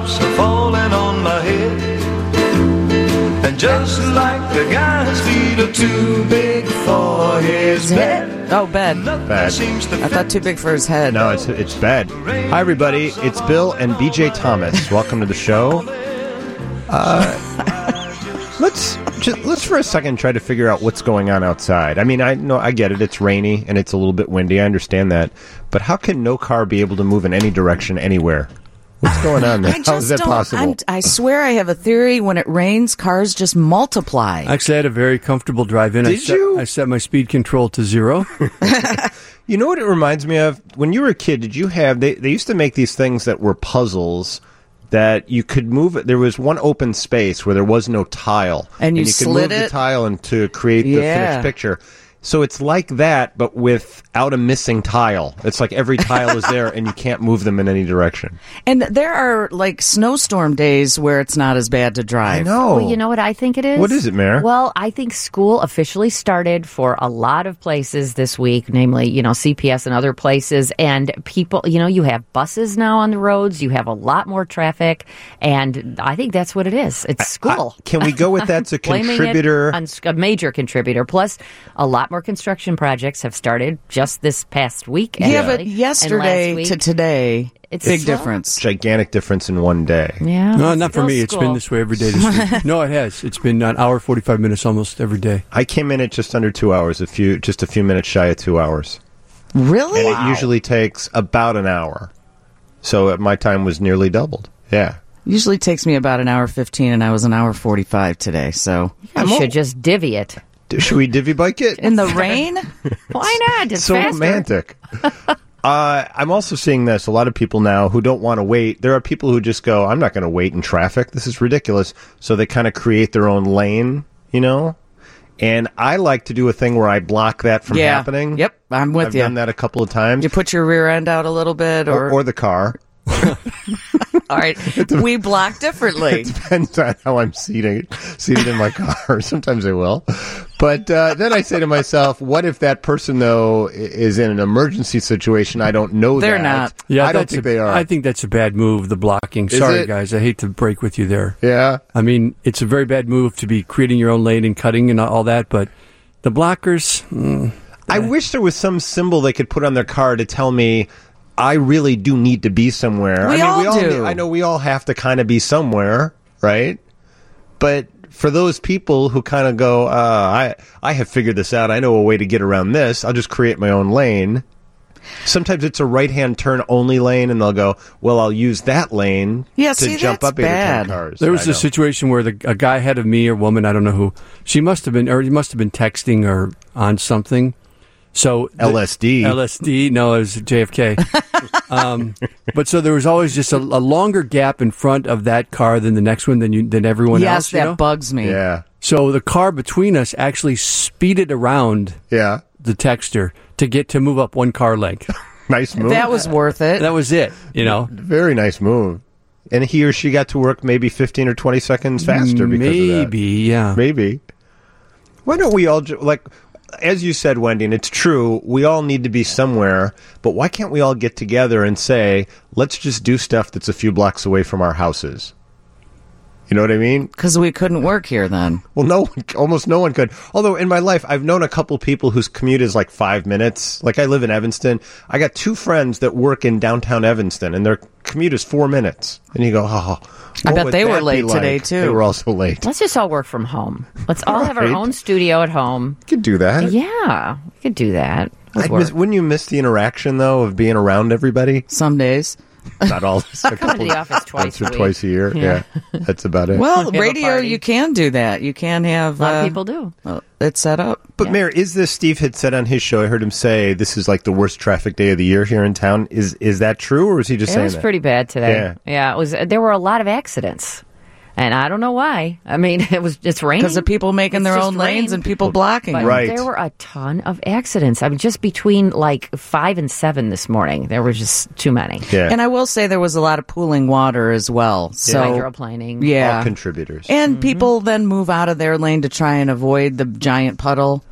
drops are falling on my head. And just like the guy's feet are too big for his bed. Oh, bed. Bad. I thought too big for his head. No, it's bad. Hi, everybody. It's Bill and BJ Thomas. Welcome to the show. Let's for a second try to figure out what's going on outside. I mean, I get it. It's rainy and it's a little bit windy. I understand that. But how can no car be able to move in any direction anywhere? What's going on there? How is that possible? I swear I have a theory. When it rains, cars just multiply. Actually, I had a very comfortable drive-in. Did you? I set my speed control to 0. You know what it reminds me of? When you were a kid, did you have... They used to make these things that were puzzles that you could move. There was one open space where there was no tile. And you could slid move the tile and to create the finished picture. So it's like that, but without a missing tile. It's like every tile is there, and you can't move them in any direction. And there are, like, snowstorm days where it's not as bad to drive. I know. Well, you know what I think it is? What is it, Mare? Well, I think school officially started for a lot of places this week, namely, CPS and other places. And people, you have buses now on the roads. You have a lot more traffic. And I think that's what it is. It's school. Can we go with that's a contributor? A major contributor. Plus, a lot more construction projects have started just this past week. Yeah, but yesterday to today, it's big difference. Gigantic difference in one day. Yeah. No, not for me. It's been this way every day this week. No, it has. It's been an hour, 45 minutes almost every day. I came in at just under 2 hours, just a few minutes shy of 2 hours. Really? And it usually takes about an hour. So my time was nearly doubled. Yeah. Usually takes me about an hour 15, and I was an hour 45 today. So I should just divvy it. Should we divvy bike it? In the rain? Why not? It's so faster. Romantic. I'm also seeing this. A lot of people now who don't want to wait. There are people who just go, I'm not going to wait in traffic. This is ridiculous. So they kind of create their own lane, And I like to do a thing where I block that from happening. Yep, I'm with you. I've done that a couple of times. You put your rear end out a little bit, or the car. All right, we block differently. It depends on how I'm seated in my car. Sometimes I will. But then I say to myself, what if that person, though, is in an emergency situation? I don't know They're that. not. Yeah, I don't think they are. I think that's a bad move, the blocking. Sorry, guys. I hate to break with you there. Yeah. I mean, it's a very bad move to be creating your own lane and cutting and all that, but the blockers... I wish there was some symbol they could put on their car to tell me I really do need to be somewhere. We all do. I know we all have to kind of be somewhere, right? But for those people who kind of go, I have figured this out. I know a way to get around this. I'll just create my own lane. Sometimes it's a right-hand turn only lane, and they'll go, well, I'll use that lane to jump up 8 or 10 cars. There was a situation where a guy ahead of me or woman, I don't know who, he must have been texting or on something. So LSD. No, it was JFK. But so there was always just a longer gap in front of that car than the next one than everyone else. Yes, that bugs me. Yeah. So the car between us actually speeded around the texter to move up one car length. Nice move. That was worth it. That was it. Very nice move. And he or she got to work maybe 15 or 20 seconds faster because of that. Maybe. Why don't we all as you said, Wendy, and it's true, we all need to be somewhere, but why can't we all get together and say, let's just do stuff that's a few blocks away from our houses? You know what I mean? Because we couldn't work here then. Well, almost no one could. Although in my life, I've known a couple people whose commute is like 5 minutes. Like I live in Evanston. I got 2 friends that work in downtown Evanston, and their commute is 4 minutes. And you go, I bet they were late today, too. They were also late. Let's just all work from home. Let's all have our own studio at home. You could do that. Yeah, we could do that. Wouldn't you miss the interaction, though, of being around everybody? Some days. Not all. Come to the office twice a year. Yeah, that's about it. Well, radio, you can do that. You can have... A lot of people do. It's set up. But, Mayor, is this Steve had said on his show, I heard him say this is like the worst traffic day of the year here in town. Is that true, or is he just saying that? It was pretty bad today. Yeah, it was. There were a lot of accidents. And I don't know why. I mean, it's raining. Because of people making their own lanes and people blocking. But right. There were a ton of accidents. I mean, just between 5 and 7 this morning, there were just too many. Yeah. And I will say there was a lot of pooling water as well. So hydroplaning. All contributors. And people then move out of their lane to try and avoid the giant puddle.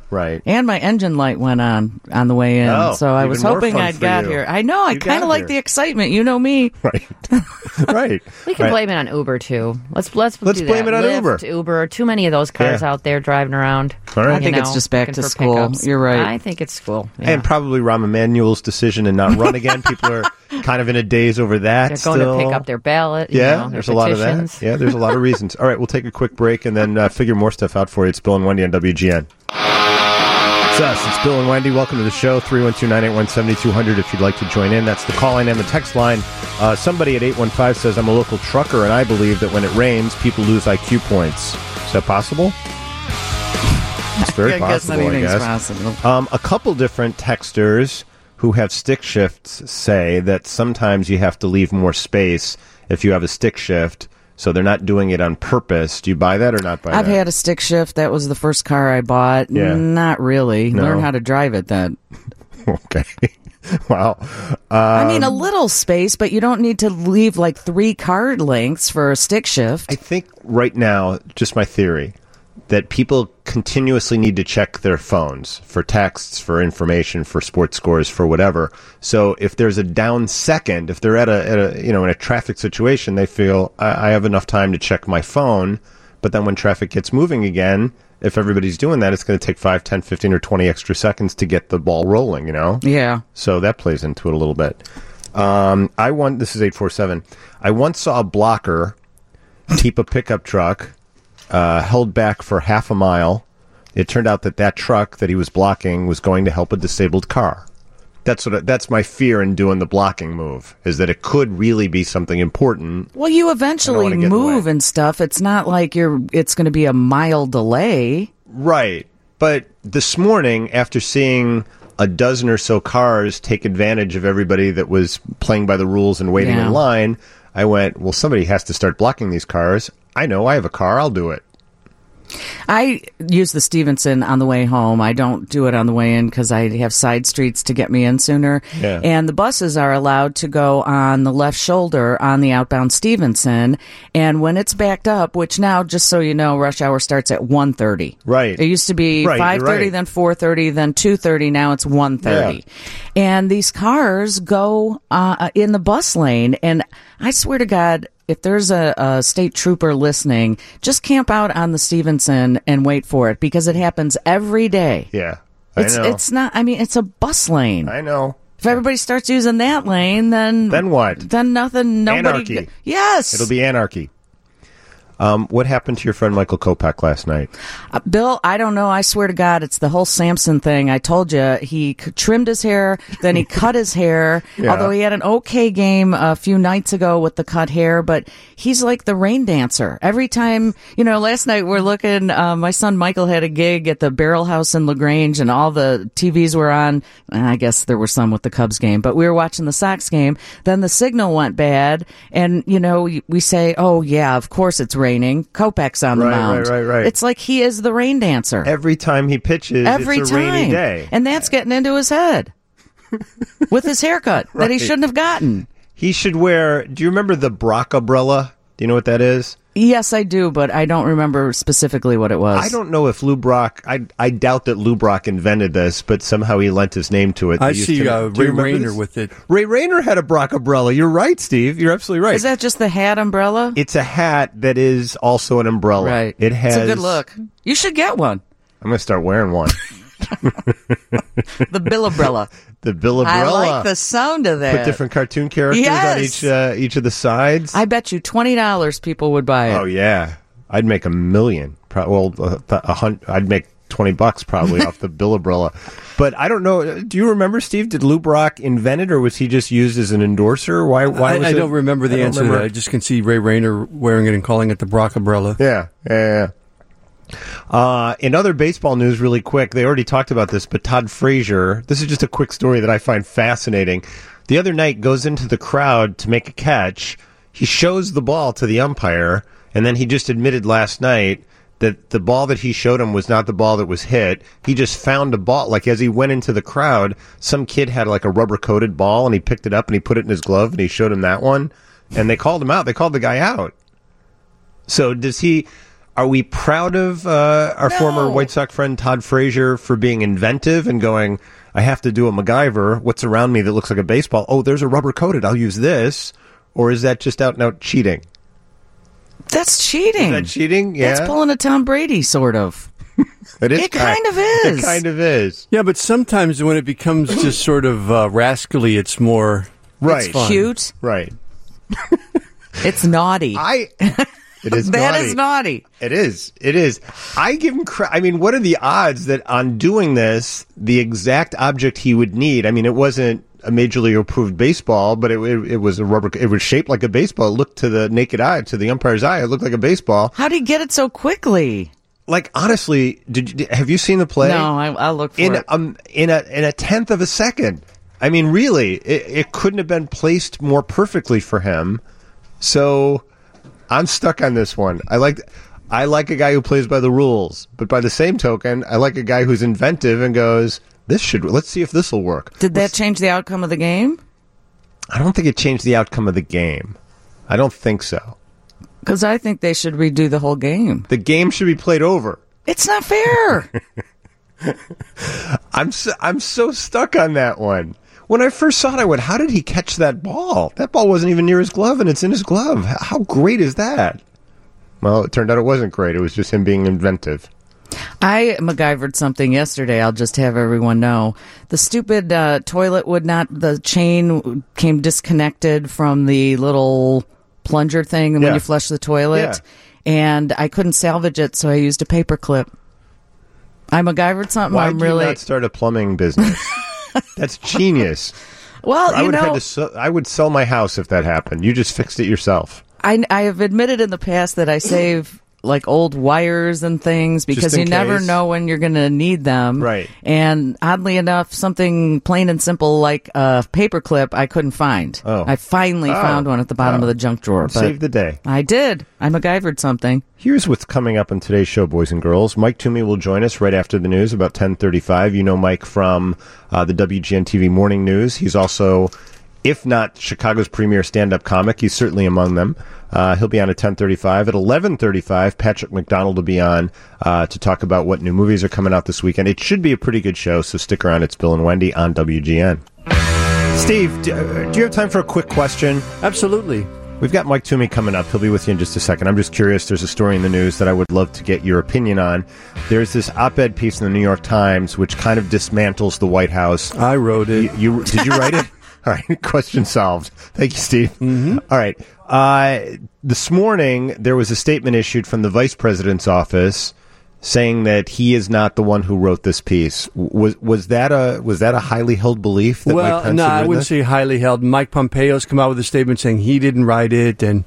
Right. And my engine light went on the way in. Oh, so I was hoping I'd got here. I know. I kind of like the excitement. You know me. Right. Right. We can blame it on Uber, too. Let's blame it on Lyft, Uber. Too many of those cars out there driving around. All right. I think it's just back to school. Pickups. You're right. I think it's school. Yeah. And probably Rahm Emanuel's decision to not run again. People are kind of in a daze over that. They're going to pick up their ballot. Yeah, there's a lot of that. Yeah, there's a lot of reasons. All right, we'll take a quick break and then figure more stuff out for you. It's Bill and Wendy on WGN. It's us. It's Bill and Wendy. Welcome to the show. 312-981-7200 if you'd like to join in. That's the call line and the text line. Somebody at 815 says, I'm a local trucker, and I believe that when it rains, people lose IQ points. Is that possible? It's very possible, I guess. Possible. A couple different texters who have stick shifts say that sometimes you have to leave more space if you have a stick shift, so they're not doing it on purpose. Do you buy that or not buy that? I've had a stick shift. That was the first car I bought. Yeah. Not really. No. Learn how to drive it then. Okay. Wow. I mean, a little space, but you don't need to leave like 3 car lengths for a stick shift. I think right now, just my theory, that people continuously need to check their phones for texts, for information, for sports scores, for whatever. So if there's a down second, if they're at a in a traffic situation, they feel I have enough time to check my phone. But then when traffic gets moving again, if everybody's doing that, it's going to take 5, 10, 15, or 20 extra seconds to get the ball rolling, Yeah. So that plays into it a little bit. This is 847. I once saw a blocker keep a pickup truck held back for half a mile. It turned out that truck that he was blocking was going to help a disabled car. That's my fear in doing the blocking move, is that it could really be something important. Well, you eventually move and stuff. It's not like it's going to be a mile delay. Right. But this morning, after seeing a dozen or so cars take advantage of everybody that was playing by the rules and waiting in line, I went, well, somebody has to start blocking these cars. I know, I have a car, I'll do it. I use the Stevenson on the way home. I don't do it on the way in because I have side streets to get me in sooner. Yeah. And the buses are allowed to go on the left shoulder on the outbound Stevenson. And when it's backed up, which now, just so you know, rush hour starts at 1:30. Right. It used to be 5:30, then 4:30, then 2:30. Now it's 1:30. Yeah. And these cars go in the bus lane. And I swear to God, if there's a state trooper listening, just camp out on the Stevenson and wait for it, because it happens every day. Yeah, I know. It's not, I mean, it's a bus lane. I know. If everybody starts using that lane, then what? Then nothing, nobody. Anarchy. Yes. It'll be anarchy. What happened to your friend Michael Kopech last night? Bill, I don't know. I swear to God, it's the whole Samson thing. I told you, he trimmed his hair, then he cut his hair, although he had an okay game a few nights ago with the cut hair, but he's like the rain dancer. Every time, last night we're looking, my son Michael had a gig at the Barrel House in LaGrange, and all the TVs were on. I guess there were some with the Cubs game, but we were watching the Sox game. Then the signal went bad, and, we say, oh, yeah, of course it's raining. Kopech's on the mound. Right. It's like he is the rain dancer. Every time he pitches, it's a rainy day. And that's getting into his head with his haircut that he shouldn't have gotten. He should wear, do you remember the Brock umbrella? Do you know what that is? Yes, I do, but I don't remember specifically what it was. I don't know if Lou Brock, I doubt that Lou Brock invented this, but somehow he lent his name to it. I see Ray Rayner with it. Ray Rayner had a Brock umbrella. You're right, Steve. You're absolutely right. Is that just the hat umbrella? It's a hat that is also an umbrella. Right. It has. It's a good look. You should get one. I'm going to start wearing one. The Bill umbrella. The Bill umbrella. I like the sound of that. Put different cartoon characters on each of the sides. I bet you $20 people would buy it. Oh yeah, I'd make $1 million. I'd make $20 probably off the Bill umbrella. But I don't know. Do you remember, Steve? Did Lou Brock invent it, or was he just used as an endorser? Why was I don't remember the answer to that. I just can see Ray Rayner wearing it and calling it the Brock umbrella. Yeah. In other baseball news, really quick, they already talked about this, but Todd Frazier, this is just a quick story that I find fascinating. The other night goes into the crowd to make a catch. He shows the ball to the umpire, and then he just admitted last night that the ball that he showed him was not the ball that was hit. He just found a ball. Like, as he went into the crowd, some kid had like a rubber-coated ball, and he picked it up and he put it in his glove, and he showed him that one. And they called him out. They called the guy out. So does he... Are we proud of our former White Sox friend Todd Frazier for being inventive and going, I have to do a MacGyver. What's around me that looks like a baseball? Oh, there's a rubber coated. I'll use this. Or is that just out and out cheating? That's cheating. Is that cheating? Yeah. That's pulling a Tom Brady, sort of. It kind of is. It kind of is. Yeah, but sometimes when it becomes just sort of rascally, it's more right. It's cute. Right. It's naughty. It is that naughty. is naughty. It is. It is. I give him I mean, what are the odds that on doing this, the exact object he would need, I mean, it wasn't a major league approved baseball, but it was a rubber, it was shaped like a baseball. It looked to the naked eye, to the umpire's eye, it looked like a baseball. How did he get it so quickly? Like, honestly, have you seen the play? No, I'll look for it. In a tenth of a second. I mean, really, it couldn't have been placed more perfectly for him. So I'm stuck on this one. I like a guy who plays by the rules, but by the same token, I like a guy who's inventive and goes, let's see if this will work. Did that change the outcome of the game? I don't think it changed the outcome of the game. I don't think so. Because I think they should redo the whole game. The game should be played over. It's not fair. I'm so stuck on that one. When I first saw it, I went, how did he catch that ball? That ball wasn't even near his glove, and it's in his glove. How great is that? Well, it turned out it wasn't great. It was just him being inventive. I MacGyvered something yesterday. I'll just have everyone know. The stupid toilet the chain came disconnected from the little plunger thing when you flush the toilet, and I couldn't salvage it, so I used a paper clip. I MacGyvered something. Why did you not start a plumbing business? That's genius. Well, I would sell my house if that happened. You just fixed it yourself. I have admitted in the past that I save like old wires and things because you never know when you're going to need them. Right. And oddly enough, something plain and simple like a paperclip I couldn't find. Oh. I finally found one at the bottom of the junk drawer. Saved the day. I did. I MacGyvered something. Here's what's coming up on today's show, boys and girls. Mike Toomey will join us right after the news, about 10:35. You know Mike from the WGN-TV Morning News. He's also, if not Chicago's premier stand-up comic, he's certainly among them. He'll be on at 10:35. At 11:35, Patrick McDonald will be on to talk about what new movies are coming out this weekend. It should be a pretty good show, so stick around. It's Bill and Wendy on WGN. Steve, do you have time for a quick question? Absolutely. We've got Mike Toomey coming up. He'll be with you in just a second. I'm just curious. There's a story in the news that I would love to get your opinion on. There's this op-ed piece in the New York Times which kind of dismantles the White House. I wrote it. Did you write it? All right, question solved. Thank you, Steve. Mm-hmm. All right. This morning, there was a statement issued from the Vice President's office saying that he is not the one who wrote this piece. Was that a highly held belief? That Mike Pence I wouldn't say highly held. Mike Pompeo's come out with a statement saying he didn't write it, and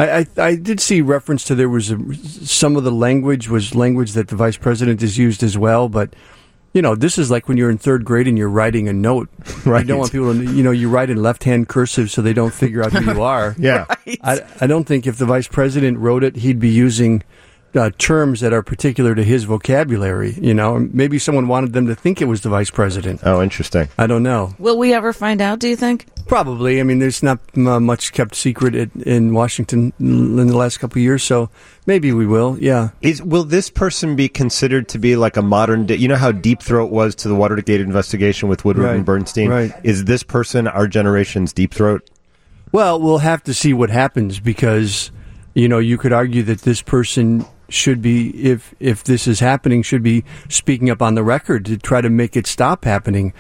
I did see reference to there was some of the language was language that the Vice President has used as well, but. You know, this is like when you're in third grade and you're writing a note. Right. You don't want people to, you write in left-hand cursive so they don't figure out who you are. Yeah. Right. I don't think if the Vice President wrote it, he'd be using terms that are particular to his vocabulary. Maybe someone wanted them to think it was the Vice President. Oh, interesting. I don't know. Will we ever find out, do you think? Probably. I mean, there's not much kept secret in Washington in the last couple of years, so maybe we will, yeah. Will this person be considered to be like a modern day? You know how Deep Throat was to the Watergate investigation with Woodward and Bernstein? Right. Is this person our generation's Deep Throat? Well, we'll have to see what happens because, you could argue that this person should be, if this is happening, should be speaking up on the record to try to make it stop happening,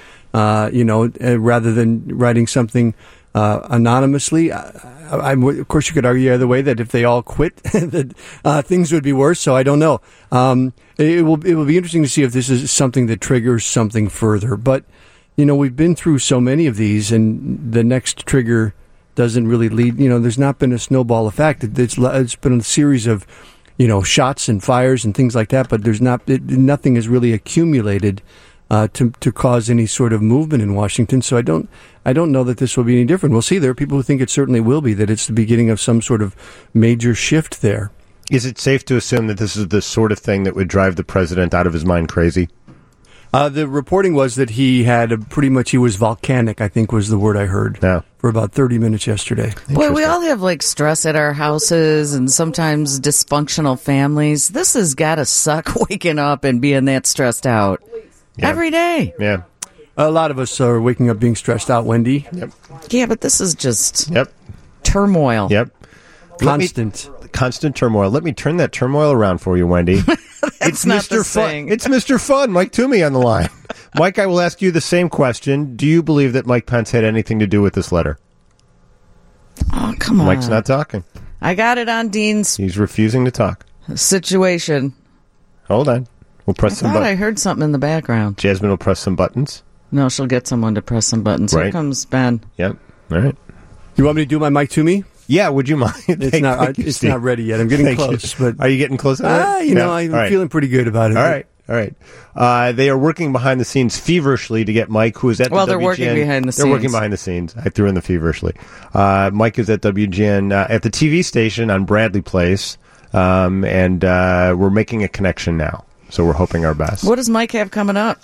rather than writing something anonymously. Of course, you could argue either way that if they all quit, that things would be worse. So I don't know. It will be interesting to see if this is something that triggers something further. But we've been through so many of these, and the next trigger doesn't really lead. There's not been a snowball effect. It's been a series of shots and fires and things like that. But nothing has really accumulated to cause any sort of movement in Washington. So I don't know that this will be any different. We'll see. There are people who think it certainly will be, that it's the beginning of some sort of major shift there. Is it safe to assume that this is the sort of thing that would drive the president out of his mind crazy? The reporting was that he had he was volcanic, I think was the word I heard, for about 30 minutes yesterday. Boy, we all have stress at our houses and sometimes dysfunctional families. This has got to suck waking up and being that stressed out every day. Yeah. A lot of us are waking up being stressed out, Wendy. Yep. Yeah, but this is just turmoil. Yep. Constant turmoil. Let me turn that turmoil around for you, Wendy. It's Mr. Fun. It's Mr. Fun, Mike Toomey on the line. Mike, I will ask you the same question. Do you believe that Mike Pence had anything to do with this letter? Oh, come on. Mike's not talking. I got it on Dean's. He's refusing to talk. Situation. Hold on. We'll press some buttons. I heard something in the background. Jasmine will press some buttons. No, she'll get someone to press some buttons. Here comes Ben. Yep. All right. You want me to do my Mike Toomey? Yeah, would you mind? It's not ready yet. I'm getting close. But are you getting close? I'm feeling pretty good about it. All right. They are working behind the scenes feverishly to get Mike, who is at the WGN. They're working behind the scenes. They're working behind the scenes. I threw in the feverishly. Mike is at WGN at the TV station on Bradley Place, and we're making a connection now. So we're hoping our best. What does Mike have coming up?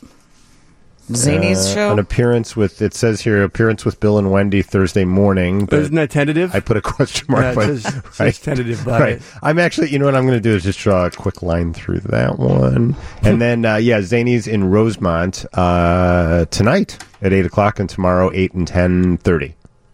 Zany's show? An appearance with, it says here, appearance with Bill and Wendy Thursday morning. But isn't that tentative? I put a question mark. Yeah, it says tentative by it. I'm actually, you know what I'm going to do is just draw a quick line through that one. And then, Zany's in Rosemont tonight at 8 o'clock and tomorrow 8 and 10:30.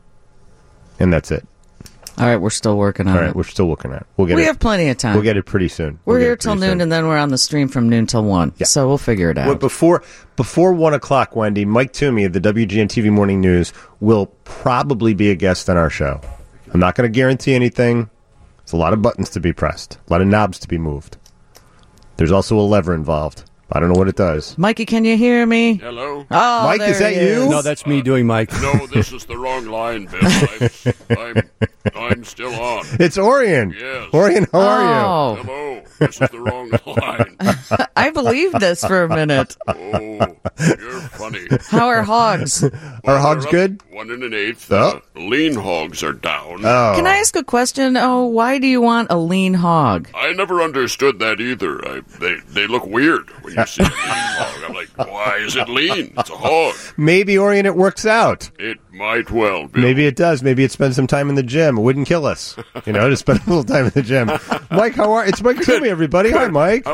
And that's it. All right, we're still working on it. All right, we're still working on it. We have plenty of time. We'll get it pretty soon. We're here till noon, and then we're on the stream from noon till 1. Yeah. So we'll figure it out. Well, before 1 o'clock, Wendy, Mike Toomey of the WGN TV Morning News will probably be a guest on our show. I'm not going to guarantee anything. There's a lot of buttons to be pressed, a lot of knobs to be moved. There's also a lever involved. I don't know what it does. Mikey, can you hear me? Hello? Oh, Mike, is that you? No, that's me doing Mike. No, this is the wrong line, Bill. I'm still on. It's Orion. Yes. Orion, how are you? Hello. This is the wrong line. I believed this for a minute. Oh, you're funny. How are hogs? Are hogs good? 1 1/8. Lean hogs are down. Oh. Can I ask a question? Why do you want a lean hog? I never understood that either. They look weird when you see a lean hog. I'm like, why is it lean? It's a hog. Maybe, Orion, it works out. It might well be. Maybe it does. Maybe it spends some time in the gym. It wouldn't kill us, to spend a little time in the gym. Mike, how are you? It's Mike Toomey, everybody. Hi, Mike.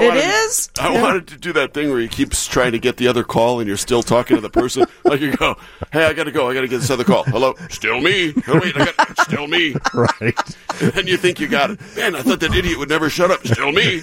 I wanted to do that thing where you keep trying to get the other call and you're still talking to the person. Like you go, hey, I got to go. I got to get this other call. Hello? Still me? Oh, wait, still me. Right. And then you think you got it. Man, I thought that idiot would never shut up. Still me.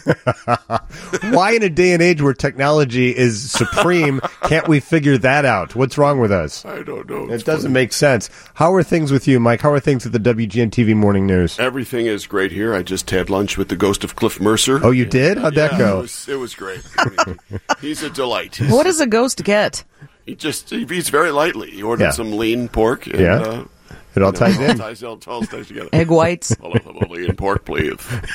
Why in a day and age where technology is supreme can't we figure that out? What's wrong with us? I don't know. It doesn't make sense. How are things with you, Mike? How are things at the WGN TV Morning News? Everything is great here. I just had lunch with the ghost of Cliff Mercer. Oh, you did? How'd that go? It was great. He's a delight. What does a ghost get? He eats very lightly. He ordered some lean pork. And, it all ties in. It all ties together. Egg whites. I'll have a lean pork, please.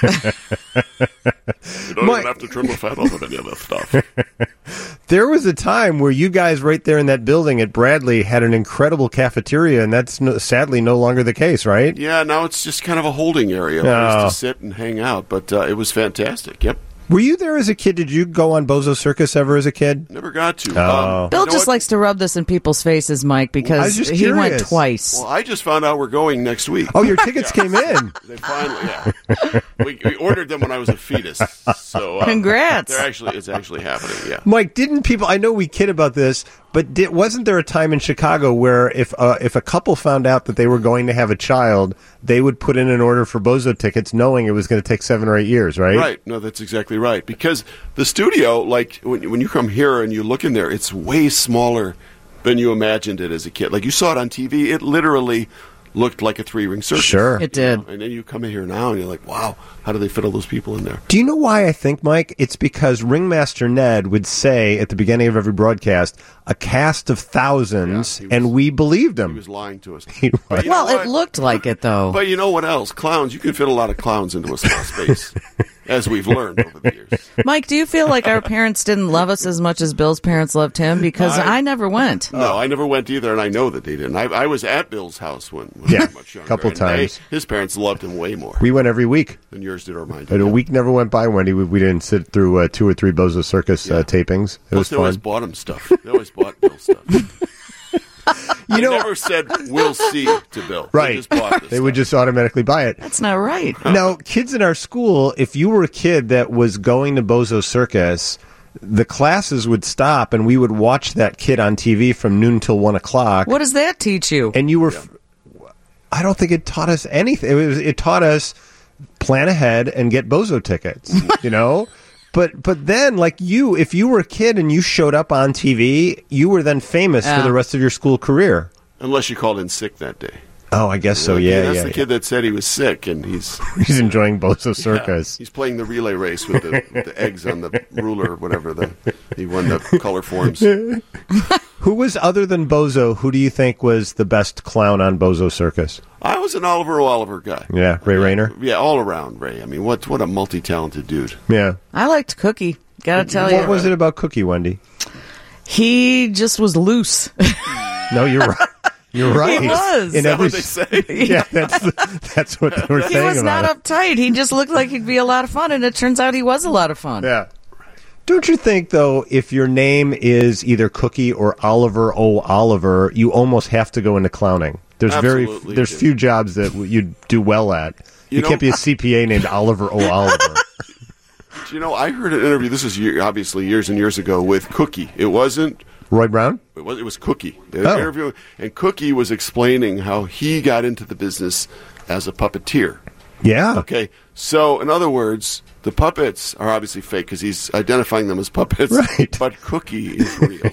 You don't even have to trim the fat off of any of this stuff. There was a time where you guys right there in that building at Bradley had an incredible cafeteria, and that's sadly no longer the case, right? Yeah, now it's just kind of a holding area place to sit and hang out, but it was fantastic. Yep. Were you there as a kid? Did you go on Bozo Circus ever as a kid? Never got to. Bill just likes to rub this in people's faces, Mike, because he went twice. Well, I just found out we're going next week. Oh, your tickets came in. They finally, we ordered them when I was a fetus. So congrats! It's actually happening. Yeah, Mike, didn't people? I know we kid about this, but wasn't there a time in Chicago where if a couple found out that they were going to have a child, they would put in an order for Bozo tickets, knowing it was going to take 7 or 8 years, right? Right. No, that's exactly right. Because the studio, like when you come here and you look in there, it's way smaller than you imagined it as a kid. Like you saw it on TV, it literally looked like a 3-ring circus. Sure. It did. And then you come in here now and you're like, wow, how do they fit all those people in there? Do you know why I think, Mike? It's because Ringmaster Ned would say at the beginning of every broadcast, a cast of thousands, and we believed him. He was lying to us. Well, it looked like it, though. But you know what else? Clowns. You can fit a lot of clowns into a small space. as we've learned over the years. Mike, do you feel like our parents didn't love us as much as Bill's parents loved him? Because I never went. No, I never went either, and I know that they didn't. I was at Bill's house when I was much younger. A couple times. His parents loved him way more. We went every week. Than yours did or mine did. And a week never went by, Wendy. We didn't sit through 2 or 3 Bozo Circus tapings. It was fun. They always bought him stuff. They always bought Bill stuff. They never said, we'll see to Bill. Right. They would just automatically buy it. That's not right. Now, kids in our school, if you were a kid that was going to Bozo Circus, the classes would stop and we would watch that kid on TV from noon till 1 o'clock. What does that teach you? And you were... I don't think it taught us anything. It taught us plan ahead and get Bozo tickets, you know? But then, like if you were a kid and you showed up on TV, you were then famous for the rest of your school career. Unless you called in sick that day. Oh, I guess so. Yeah, that's the kid that said he was sick, and he's enjoying Bozo Circus. He's playing the relay race with the eggs on the ruler or whatever. He won the color forms. Who was, other than Bozo, who do you think was the best clown on Bozo Circus? I was an Oliver guy. Yeah, Ray Rayner? Yeah, all around Ray. I mean, what a multi-talented dude. Yeah. I liked Cookie, gotta tell you. What was it about Cookie, Wendy? He just was loose. No, you're right. You're right. He was. Is that what they say? Yeah, that's what they were saying about He was not uptight. He just looked like he'd be a lot of fun, and it turns out he was a lot of fun. Yeah. Don't you think, though, if your name is either Cookie or Oliver O. Oliver, you almost have to go into clowning? There's few jobs that you do well at. You can't be a CPA named Oliver O. Oliver. You know, I heard an interview, this is obviously years and years ago, with Cookie. It wasn't Roy Brown? It was Cookie. Interview, and Cookie was explaining how he got into the business as a puppeteer. Yeah. Okay. So, in other words, the puppets are obviously fake because he's identifying them as puppets. Right. But Cookie is real.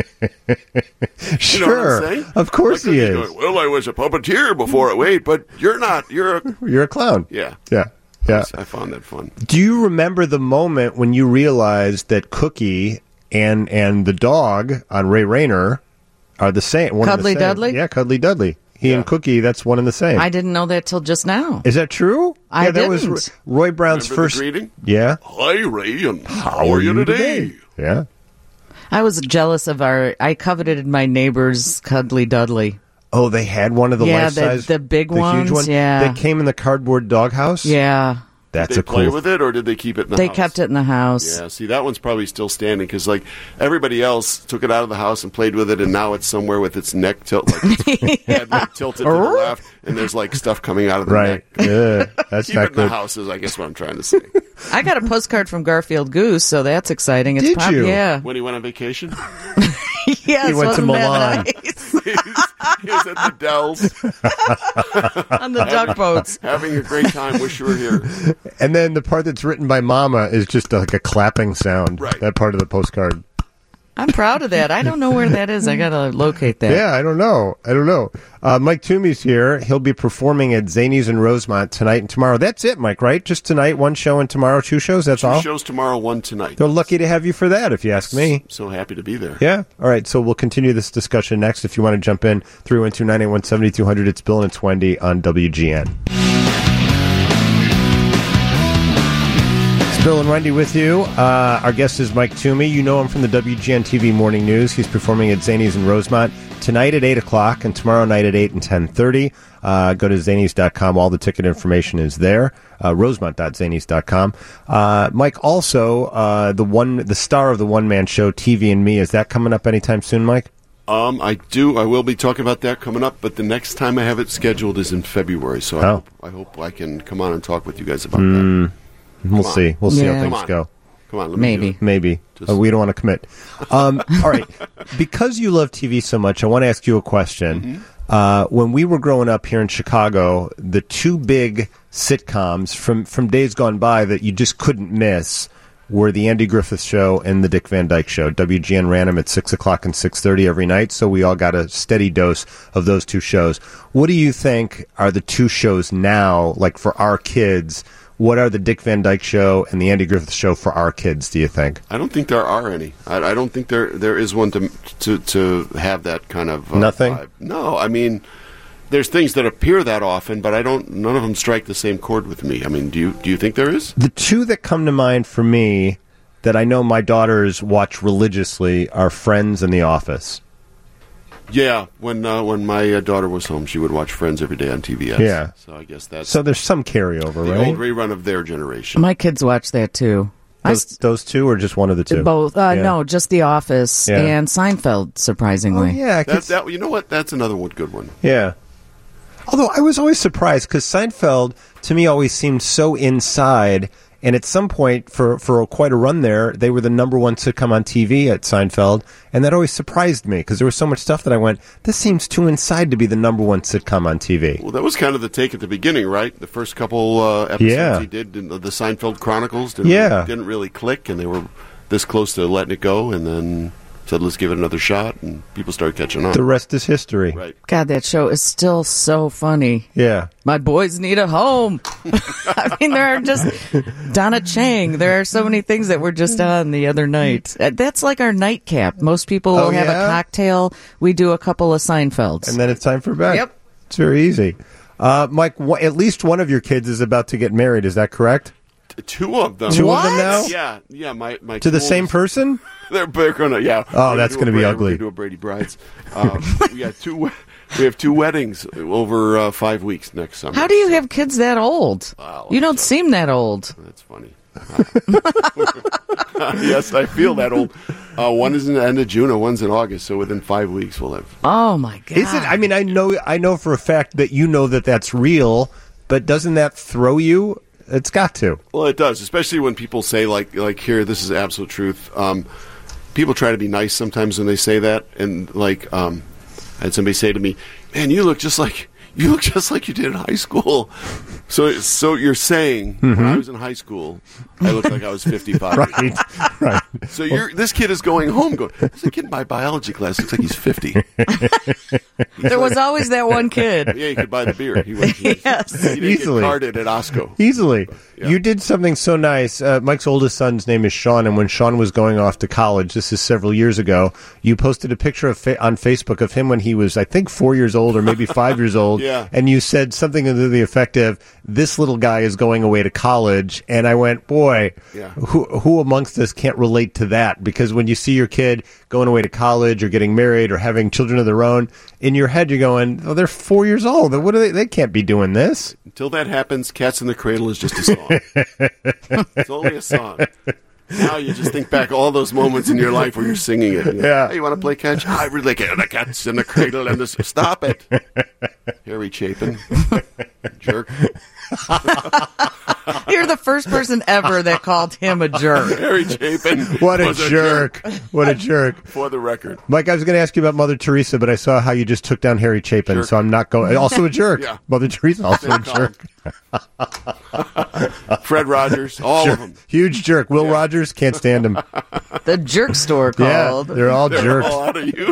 Sure. You know what I'm saying? Of course he is. Going, well, I was a puppeteer before. Wait, but you're not. You're a clown. Yeah. Yeah. Yeah. I found that fun. Do you remember the moment when you realized that Cookie and the dog on Ray Rayner are the same? Cuddly Dudley? Yeah, Cuddly Dudley. He and Cookie, that's one and the same. I didn't know that till just now. Is that true? I that didn't. was Roy Brown's Remember first the greeting? Yeah. Hi, Ray, and how are you today? Yeah. I was jealous of I coveted my neighbor's Cuddly Dudley. Oh, they had one of the life-size, the big ones, huge one? yeah. That came in the cardboard doghouse? Yeah. That's did they play with it, or did they keep it in the house? They kept it in the house. Yeah, see, that one's probably still standing, because, like, everybody else took it out of the house and played with it, and now it's somewhere with its neck tilted to the left, and there's, like, stuff coming out of the neck. Yeah, that's keep not it in good. the house is, I guess, what I'm trying to say. I got a postcard from Garfield Goose, so that's exciting. Did you? Yeah. When he went on vacation? Yes, he went to Milan. Nice? He was at the Dells. On the duck boats. Having a great time. Wish you were here. And then the part that's written by Mama is just like a clapping sound. Right. That part of the postcard. I'm proud of that. I don't know where that is. I got to locate that. Yeah, I don't know. Mike Toomey's here. He'll be performing at Zanies in Rosemont tonight and tomorrow. That's it, Mike, right? Just tonight, one show, and tomorrow 2 shows? That's all? 2 shows tomorrow, 1 tonight. They're lucky to have you for that, if you ask me. So happy to be there. Yeah. All right, so we'll continue this discussion next. If you want to jump in, 312-981-7200. It's Bill and it's Wendy on WGN. Bill and Wendy with you. Our guest is Mike Toomey. You know him from the WGN TV Morning News. He's performing at Zanies in Rosemont tonight at 8 o'clock and tomorrow night at 8 and 10:30. Go to zanies.com. All the ticket information is there. Rosemont.zanies.com. Mike, also, the star of the one-man show, TV and Me, is that coming up anytime soon, Mike? I do. I will be talking about that coming up, but the next time I have it scheduled is in February, so I hope I can come on and talk with you guys about that. We'll see. We'll see how things go. Come on, let me Maybe. We don't want to commit. All right. Because you love TV so much, I want to ask you a question. Mm-hmm. When we were growing up here in Chicago, the 2 big sitcoms from days gone by that you just couldn't miss were the Andy Griffith Show and the Dick Van Dyke Show. WGN ran them at 6 o'clock and 6:30 every night, so we all got a steady dose of those 2 shows. What do you think are the 2 shows now, like for our kids? What are the Dick Van Dyke Show and the Andy Griffith Show for our kids, do you think? I don't think there are any. I don't think there is one to have that kind of nothing? vibe. No, I mean, there's things that appear that often, but none of them strike the same chord with me. I mean, do you think there is? The two that come to mind for me that I know my daughters watch religiously are Friends and The Office. Yeah, when my daughter was home, she would watch Friends every day on TBS. Yeah. So I guess that's... So there's some carryover, right? The old rerun of their generation. My kids watch that, too. Those two, or just one of the two? Both. No, just The Office and Seinfeld, surprisingly. Oh, yeah. That, you know what? That's another good one. Yeah. Although I was always surprised, because Seinfeld, to me, always seemed so inside... And at some point, for quite a run there, they were the number one sitcom on TV at Seinfeld, and that always surprised me because there was so much stuff that I went, this seems too inside to be the number one sitcom on TV. Well, that was kind of the take at the beginning, right? The first couple episodes he did, the Seinfeld Chronicles, didn't really click, and they were this close to letting it go, and then said, let's give it another shot, and people started catching on. The rest is history. Right. God, that show is still so funny. Yeah. My boys need a home. I mean, there are just Donna Chang. There are so many things that were just on the other night. That's like our nightcap. Most people will have a cocktail. We do a couple of Seinfelds. And then it's time for bed. Yep. It's very easy. Mike, at least one of your kids is about to get married. Is that correct? Two of them. Two of them now? Yeah. My to the same person? They're going to, yeah. Oh, that's going to be ugly. We're going to do a Brady Brides. We have two weddings over 5 weeks next summer. How do you have kids that old? You don't seem that old. That's funny. Yes, I feel that old. One is in the end of June and one's in August, so within 5 weeks we'll have... Oh, my God. Is it? I mean, I know for a fact that you know that that's real, but doesn't that throw you? It's got to. Well, it does, especially when people say, like here, this is absolute truth. People try to be nice sometimes when they say that, and I had somebody say to me, "Man, you look just like you did in high school." So you're saying when I was in high school, I looked like I was 55. Right. So this kid is going home going, this kid in my biology class looks like he's 50. There was always that one kid. Yeah, he could buy the beer. He didn't Easily. get carded at Osco. Easily. Yeah. You did something so nice. Mike's oldest son's name is Sean, and when Sean was going off to college, this is several years ago, you posted a picture on Facebook of him when he was, I think, 4 years old or maybe 5 years old. Yeah. And you said something to the effect of, this little guy is going away to college. And I went, boy, who amongst us can't relate to that? Because when you see your kid going away to college or getting married or having children of their own, in your head you're going, oh, they're 4 years old. What are they? They can't be doing this. Until that happens, Cats in the Cradle is just a song. It's only a song. Now you just think back all those moments in your life where you're singing it. Yeah. Hey, you want to play catch? I really like it. The Cats in the Cradle and this. Stop it. Harry Chapin. Jerk. You're the first person ever that called him a jerk. Harry Chapin. What a jerk. What a jerk. For the record. Mike, I was going to ask you about Mother Teresa, but I saw how you just took down Harry Chapin, so I'm not going. Also a jerk. Yeah. Mother Teresa, also a jerk. Fred Rogers, all of them. Huge jerk. Will Rogers, can't stand him. The jerk store called. Yeah, they're all They're jerks. all out of you.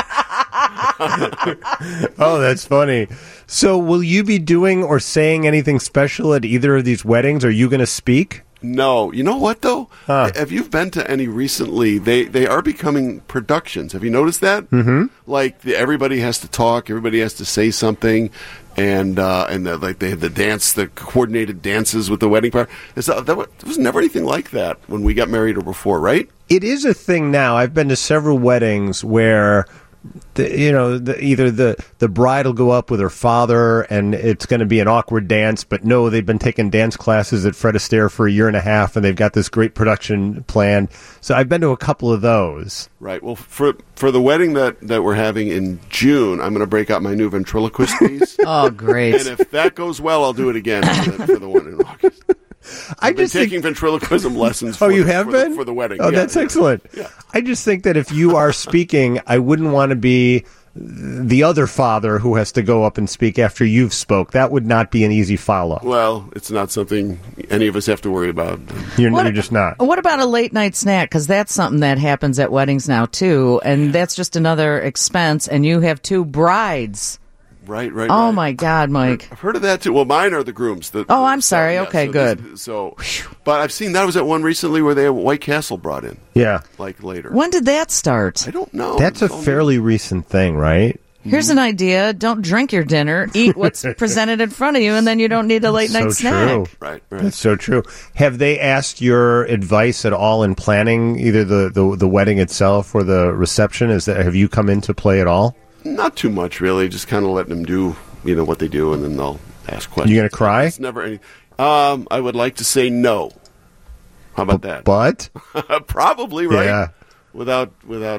Oh, that's funny. So will you be doing or saying anything special at either of these weddings? Are you going to speak? No. You know what, though? Have you been to any recently? They are becoming productions. Have you noticed that? Mm-hmm. Like, everybody has to talk. Everybody has to say something. And they have the coordinated dances with the wedding party. There was never anything like that when we got married or before, right? It is a thing now. I've been to several weddings where either the bride will go up with her father and it's going to be an awkward dance, but no, they've been taking dance classes at Fred Astaire for a year and a half, and they've got this great production planned. So I've been to a couple of those. Right. Well, for the wedding that we're having in June, I'm going to break out my new ventriloquist piece. Oh, great. And if that goes well, I'll do it again for the one in August. I've been taking ventriloquism lessons for the wedding. Oh, that's excellent. Yeah. I just think that if you are speaking, I wouldn't want to be the other father who has to go up and speak after you've spoke. That would not be an easy follow. Well, it's not something any of us have to worry about. You're just not. What about a late night snack? Because that's something that happens at weddings now, too. And that's just another expense. And you have two brides. Right. Oh, my God, Mike. I've heard of that, too. Well, mine are the grooms. I'm sorry. Okay, good. But I've seen that was at one recently where they had White Castle brought in. Yeah. Like later. When did that start? I don't know. That's a fairly recent thing, right? Here's an idea. Don't drink your dinner. Eat what's presented in front of you, and then you don't need a late-night snack. True. Right. That's so true. Have they asked your advice at all in planning either the wedding itself or the reception? Have you come into play at all? Not too much, really. Just kind of letting them do, what they do, and then they'll ask questions. You going to cry? It's never any. I would like to say no. How about that? But? Probably, right? Yeah. Without.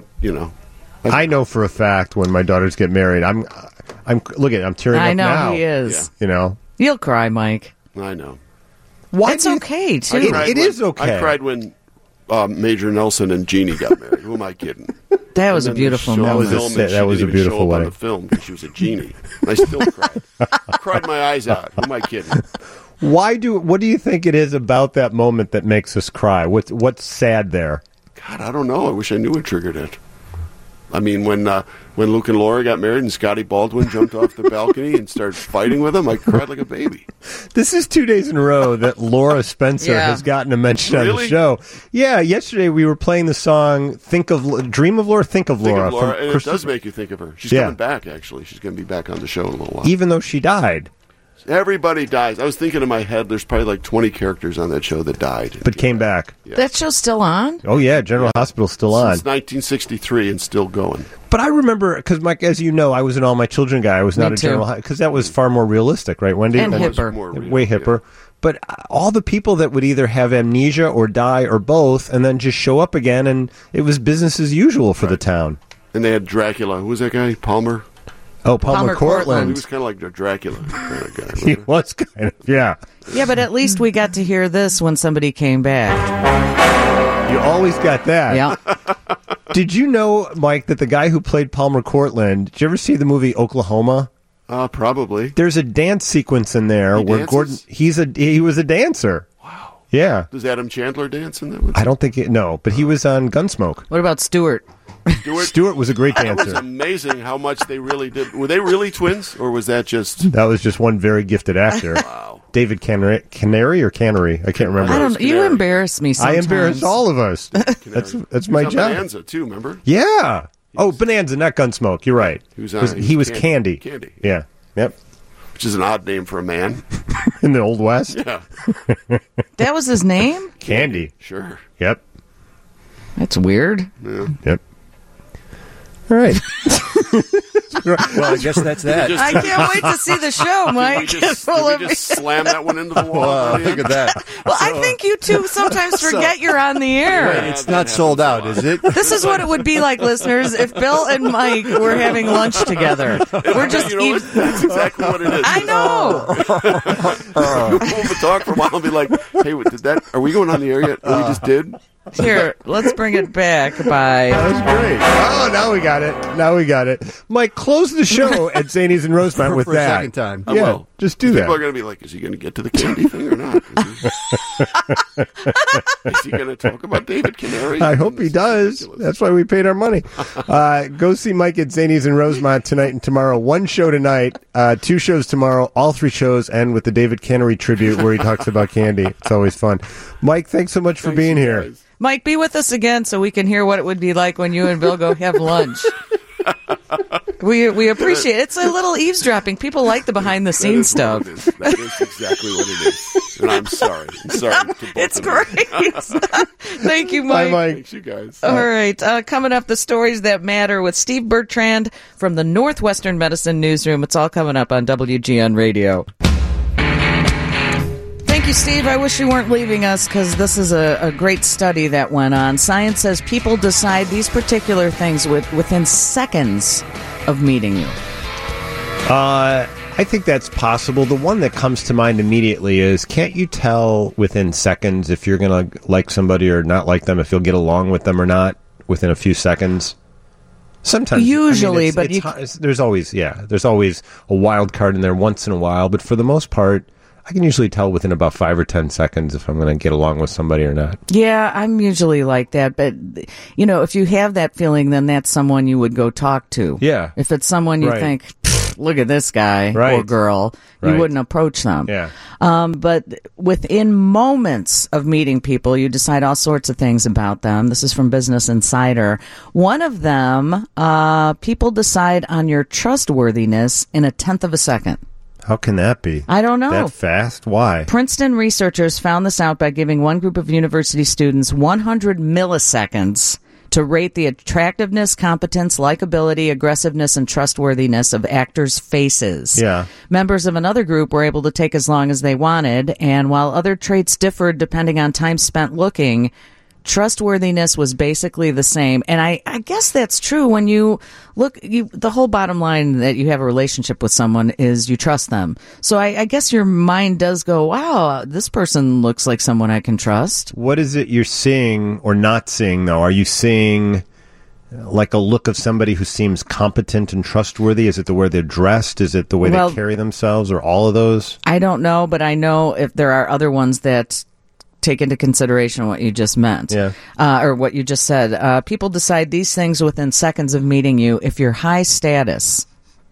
I know for a fact when my daughters get married, I'm look at, I'm tearing up now. I know he is. Yeah. You'll cry, Mike. I know. Why? It's okay too. It is okay. I cried when Major Nelson and Jeannie got married. Who am I kidding? That was a beautiful moment. That was a beautiful wedding. On the film because she was a genie. And I still cried. I cried my eyes out. Who am I kidding? What do you think it is about that moment that makes us cry? What's sad there? God, I don't know. I wish I knew what triggered it. I mean, when Luke and Laura got married and Scotty Baldwin jumped off the balcony and started fighting with him, I cried like a baby. This is 2 days in a row that Laura Spencer has gotten a mention on the show. Yeah, yesterday we were playing the song Dream of Laura, Think of Laura. And it does make you think of her. She's coming back, actually. She's going to be back on the show in a little while. Even though she died. Everybody dies. I was thinking in my head, there's probably like 20 characters on that show that died. But came back. Yeah. That show's still on? Oh, yeah. General Hospital's still on. Since 1963 and still going. But I remember, because, Mike, as you know, I was an All My Children guy. I was not a General Hospital, because that was far more realistic, right, Wendy? And hipper. Way hipper. Yeah. But all the people that would either have amnesia or die or both and then just show up again, and it was business as usual for the town. And they had Dracula. Who was that guy? Palmer? Oh, Palmer Courtland. He was kind of like the Dracula kind of guy. He was kind of, yeah. Yeah, but at least we got to hear this when somebody came back. You always got that. Yeah. Did you know, Mike, that the guy who played Palmer Courtland, did you ever see the movie Oklahoma? Probably. There's a dance sequence in there where Gordon, he was a dancer. Wow. Yeah. Does Adam Chandler dance in that one? I don't think but he was on Gunsmoke. What about Stewart? Stewart was a great dancer. It was amazing how much they really did. Were they really twins, or was that just... That was just one very gifted actor. Wow. David Canary or Cannery? I can't remember. You embarrass me sometimes. I embarrass all of us. That's my job. Bonanza, too, remember? Yeah. Bonanza, not Gunsmoke. You're right. He was Candy. Candy. Yeah. Yep. Which is an odd name for a man. In the Old West? Yeah. That was his name? Candy. Sure. Yep. That's weird. Yeah. Yep. All right. Well, I guess that's that. I can't wait to see the show, Mike. Did we just slam that one into the wall? Look at that. Well, I think you two sometimes forget you're on the air. Right, it's not sold out, is it? This is what it would be like, listeners, if Bill and Mike were having lunch together. We're just that's exactly what it is. I know. We'll talk for a while and be like, hey, are we going on the air yet? We just did? Here, let's bring it back by... That was great. Oh, now we got it. Mike, close the show at Zanies and Rosemont with for that. a second time. Yeah, just do that. People are going to be like, is he going to get to the candy thing or not? Is he going to talk about David Canary? I hope he does. That's why we paid our money. Go see Mike at Zanies and Rosemont tonight and tomorrow. One show tonight, 2 shows tomorrow. All 3 shows end with the David Canary tribute where he talks about candy. It's always fun. Mike, thanks so much for being here. Guys. Mike, be with us again so we can hear what it would be like when you and Bill go have lunch. We appreciate it. It's a little eavesdropping. People like the behind-the-scenes stuff. That is exactly what it is. And I'm sorry. It's great. Thank you, Mike. Bye, Mike. Thanks, you guys. All right. Coming up, the stories that matter with Steve Bertrand from the Northwestern Medicine Newsroom. It's all coming up on WGN Radio. Thank you, Steve. I wish you weren't leaving us because this is a great study that went on. Science says people decide these particular things within seconds of meeting you. I think that's possible. The one that comes to mind immediately is, can't you tell within seconds if you're going to like somebody or not like them, if you'll get along with them or not within a few seconds? Sometimes. Usually, but there's always a wild card in there once in a while, but for the most part, I can usually tell within about 5 or 10 seconds if I'm going to get along with somebody or not. Yeah, I'm usually like that. But, if you have that feeling, then that's someone you would go talk to. Yeah. If it's someone you think, look at this guy or girl, you wouldn't approach them. Yeah. But within moments of meeting people, you decide all sorts of things about them. This is from Business Insider. One of them, people decide on your trustworthiness in a tenth of a second. How can that be? I don't know. That fast? Why? Princeton researchers found this out by giving one group of university students 100 milliseconds to rate the attractiveness, competence, likability, aggressiveness, and trustworthiness of actors' faces. Yeah. Members of another group were able to take as long as they wanted, and while other traits differed depending on time spent looking, trustworthiness was basically the same. And I guess that's true when you look, the whole bottom line that you have a relationship with someone is you trust them. So I guess your mind does go, wow, this person looks like someone I can trust. What is it you're seeing or not seeing, though? Are you seeing like a look of somebody who seems competent and trustworthy? Is it the way they're dressed? Is it the way they carry themselves, or all of those? I don't know, but I know if there are other ones that take into consideration what you just meant, or what you just said. People decide these things within seconds of meeting you if you're high status.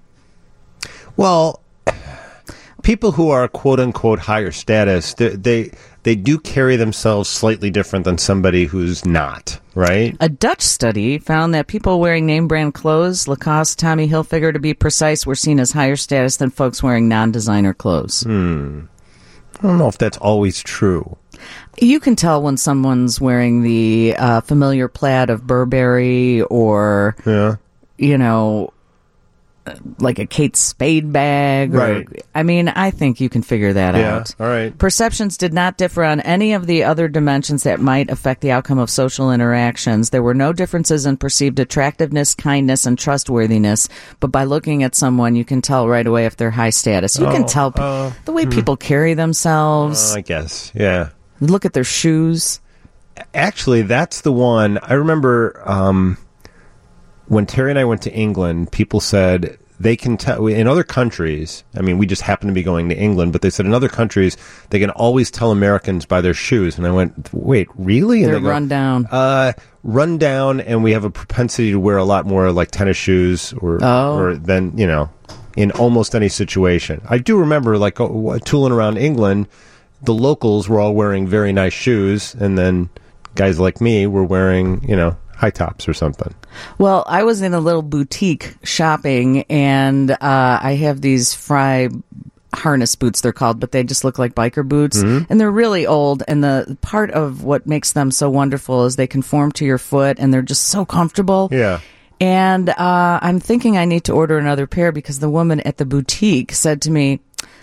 Well, people who are quote-unquote higher status, they do carry themselves slightly different than somebody who's not, right? A Dutch study found that people wearing name-brand clothes, Lacoste, Tommy Hilfiger to be precise, were seen as higher status than folks wearing non-designer clothes. I don't know if that's always true. You can tell when someone's wearing the familiar plaid of Burberry or, you know, like a Kate Spade bag. Right. I mean, I think you can figure that out. All right. Perceptions did not differ on any of the other dimensions that might affect the outcome of social interactions. There were no differences in perceived attractiveness, kindness, and trustworthiness. But by looking at someone, you can tell right away if they're high status. You can tell the way people carry themselves. I guess, yeah. Look at their shoes. Actually, that's the one. I remember when Terry and I went to England, people said they can tell in other countries. I mean, we just happened to be going to England, but they said in other countries they can always tell Americans by their shoes. And I went, wait, really? And they're run down. Run down, and we have a propensity to wear a lot more like tennis shoes or than, you know, in almost any situation. I do remember like tooling around England. The locals were all wearing very nice shoes, and then guys like me were wearing, you know, high tops or something. Well, I was in a little boutique shopping, and I have these Fry harness boots, they're called, but they just look like biker boots, and they're really old, and the part of what makes them so wonderful is they conform to your foot, and they're just so comfortable. Yeah. And I'm thinking I need to order another pair because the woman at the boutique said to me,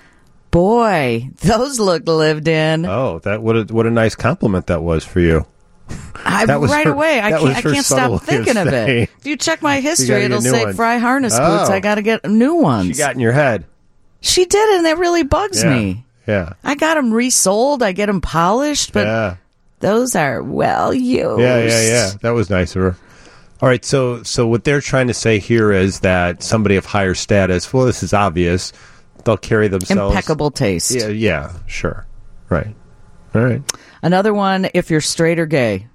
boy, those look lived in. Oh, what a nice compliment that was for you. I can't stop thinking of it. If you check my history, it'll say Fry harness boots. I got to get new ones. She got in your head. She did, and that really bugs me. Yeah. I got them resold. I get them polished, but those are well used. Yeah. That was nice of her. All right, so what they're trying to say here is that somebody of higher status, well, this is obvious, they'll carry themselves... Impeccable taste. Yeah, sure. Right. All right. Another one, if you're straight or gay.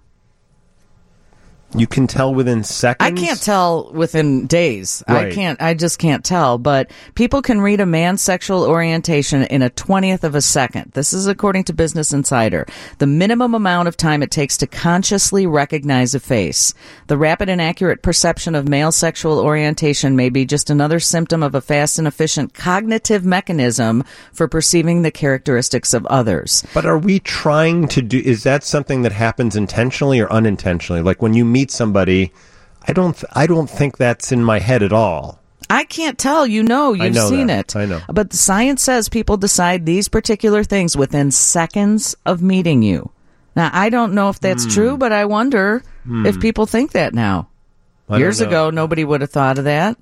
You can tell within seconds? I can't tell within days. Right. I just can't tell. But people can read a man's sexual orientation in a 20th of a second. This is according to Business Insider. The minimum amount of time it takes to consciously recognize a face. The rapid and accurate perception of male sexual orientation may be just another symptom of a fast and efficient cognitive mechanism for perceiving the characteristics of others. But are we trying to do... Is that something that happens intentionally or unintentionally? Like when you meet somebody, I don't think that's in my head at all. I can't tell. You've seen it. I know. But the science says people decide these particular things within seconds of meeting you. Now, I don't know if that's true, but I wonder if people think that now. Years ago, nobody would have thought of that.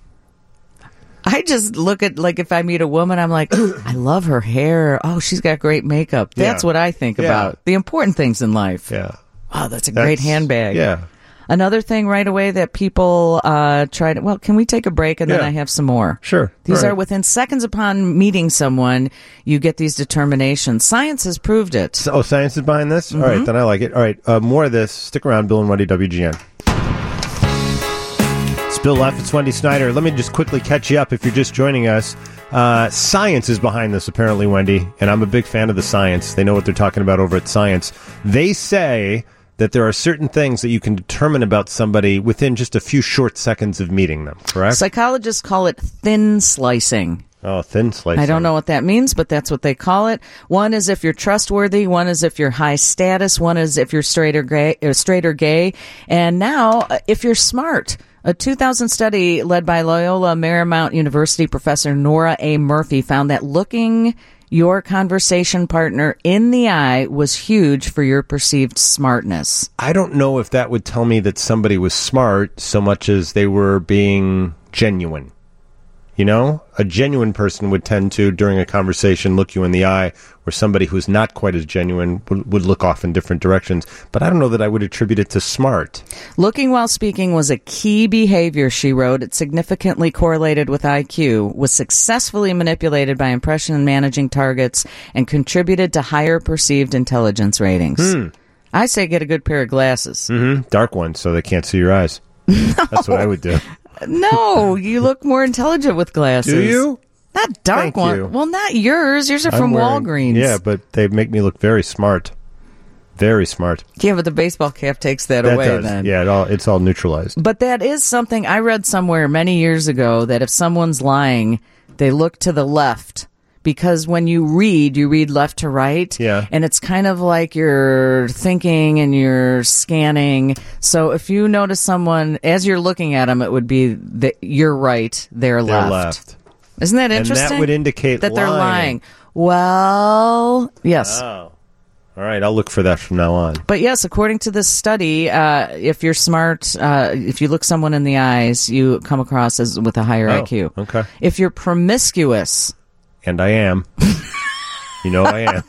I just look at, like, if I meet a woman, I'm like, I love her hair. Oh, she's got great makeup. That's what I think about. The important things in life. Yeah. Oh, that's a great handbag. Yeah. Another thing right away that people try to... Well, can we take a break and then I have some more? Sure. These are within seconds upon meeting someone, you get these determinations. Science has proved it. Science is behind this? All right, then I like it. All right, more of this. Stick around, Bill and Wendy, WGN. Bill Leff, it's Wendy Snyder. Let me just quickly catch you up if you're just joining us. Science is behind this, apparently, Wendy, and I'm a big fan of the science. They know what they're talking about over at Science. They say that there are certain things that you can determine about somebody within just a few short seconds of meeting them, correct? Psychologists call it thin slicing. Oh, thin slicing. I don't know what that means, but that's what they call it. One is if you're trustworthy. One is if you're high status. One is if you're straight or gay. And now, if you're smart. A 2000 study led by Loyola Marymount University professor Nora A. Murphy found that looking your conversation partner in the eye was huge for your perceived smartness. I don't know if that would tell me that somebody was smart so much as they were being genuine. You know, a genuine person would tend to, during a conversation, look you in the eye, where somebody who's not quite as genuine would look off in different directions. But I don't know that I would attribute it to smart. Looking while speaking was a key behavior, she wrote. It significantly correlated with IQ, was successfully manipulated by impression and managing targets, and contributed to higher perceived intelligence ratings. I say get a good pair of glasses. Mm-hmm. Dark ones, so they can't see your eyes. No. That's what I would do. No, you look more intelligent with glasses. Do you? Not dark one. Well, not yours. Yours are from Walgreens. Yeah, but they make me look very smart. Very smart. Yeah, but the baseball cap takes that away does. then. Yeah, it's all neutralized. But that is something I read somewhere many years ago, that if someone's lying, they look to the left. Because when you read left to right. Yeah. And it's kind of like you're thinking and you're scanning. So if you notice someone, as you're looking at them, it would be that you're right, they're left. Isn't that interesting? And that would indicate that they're lying. Well, yes. Oh. All right, I'll look for that from now on. But yes, according to this study, if you're smart, if you look someone in the eyes, you come across as with a higher IQ. Okay. If you're promiscuous... And I am. You know I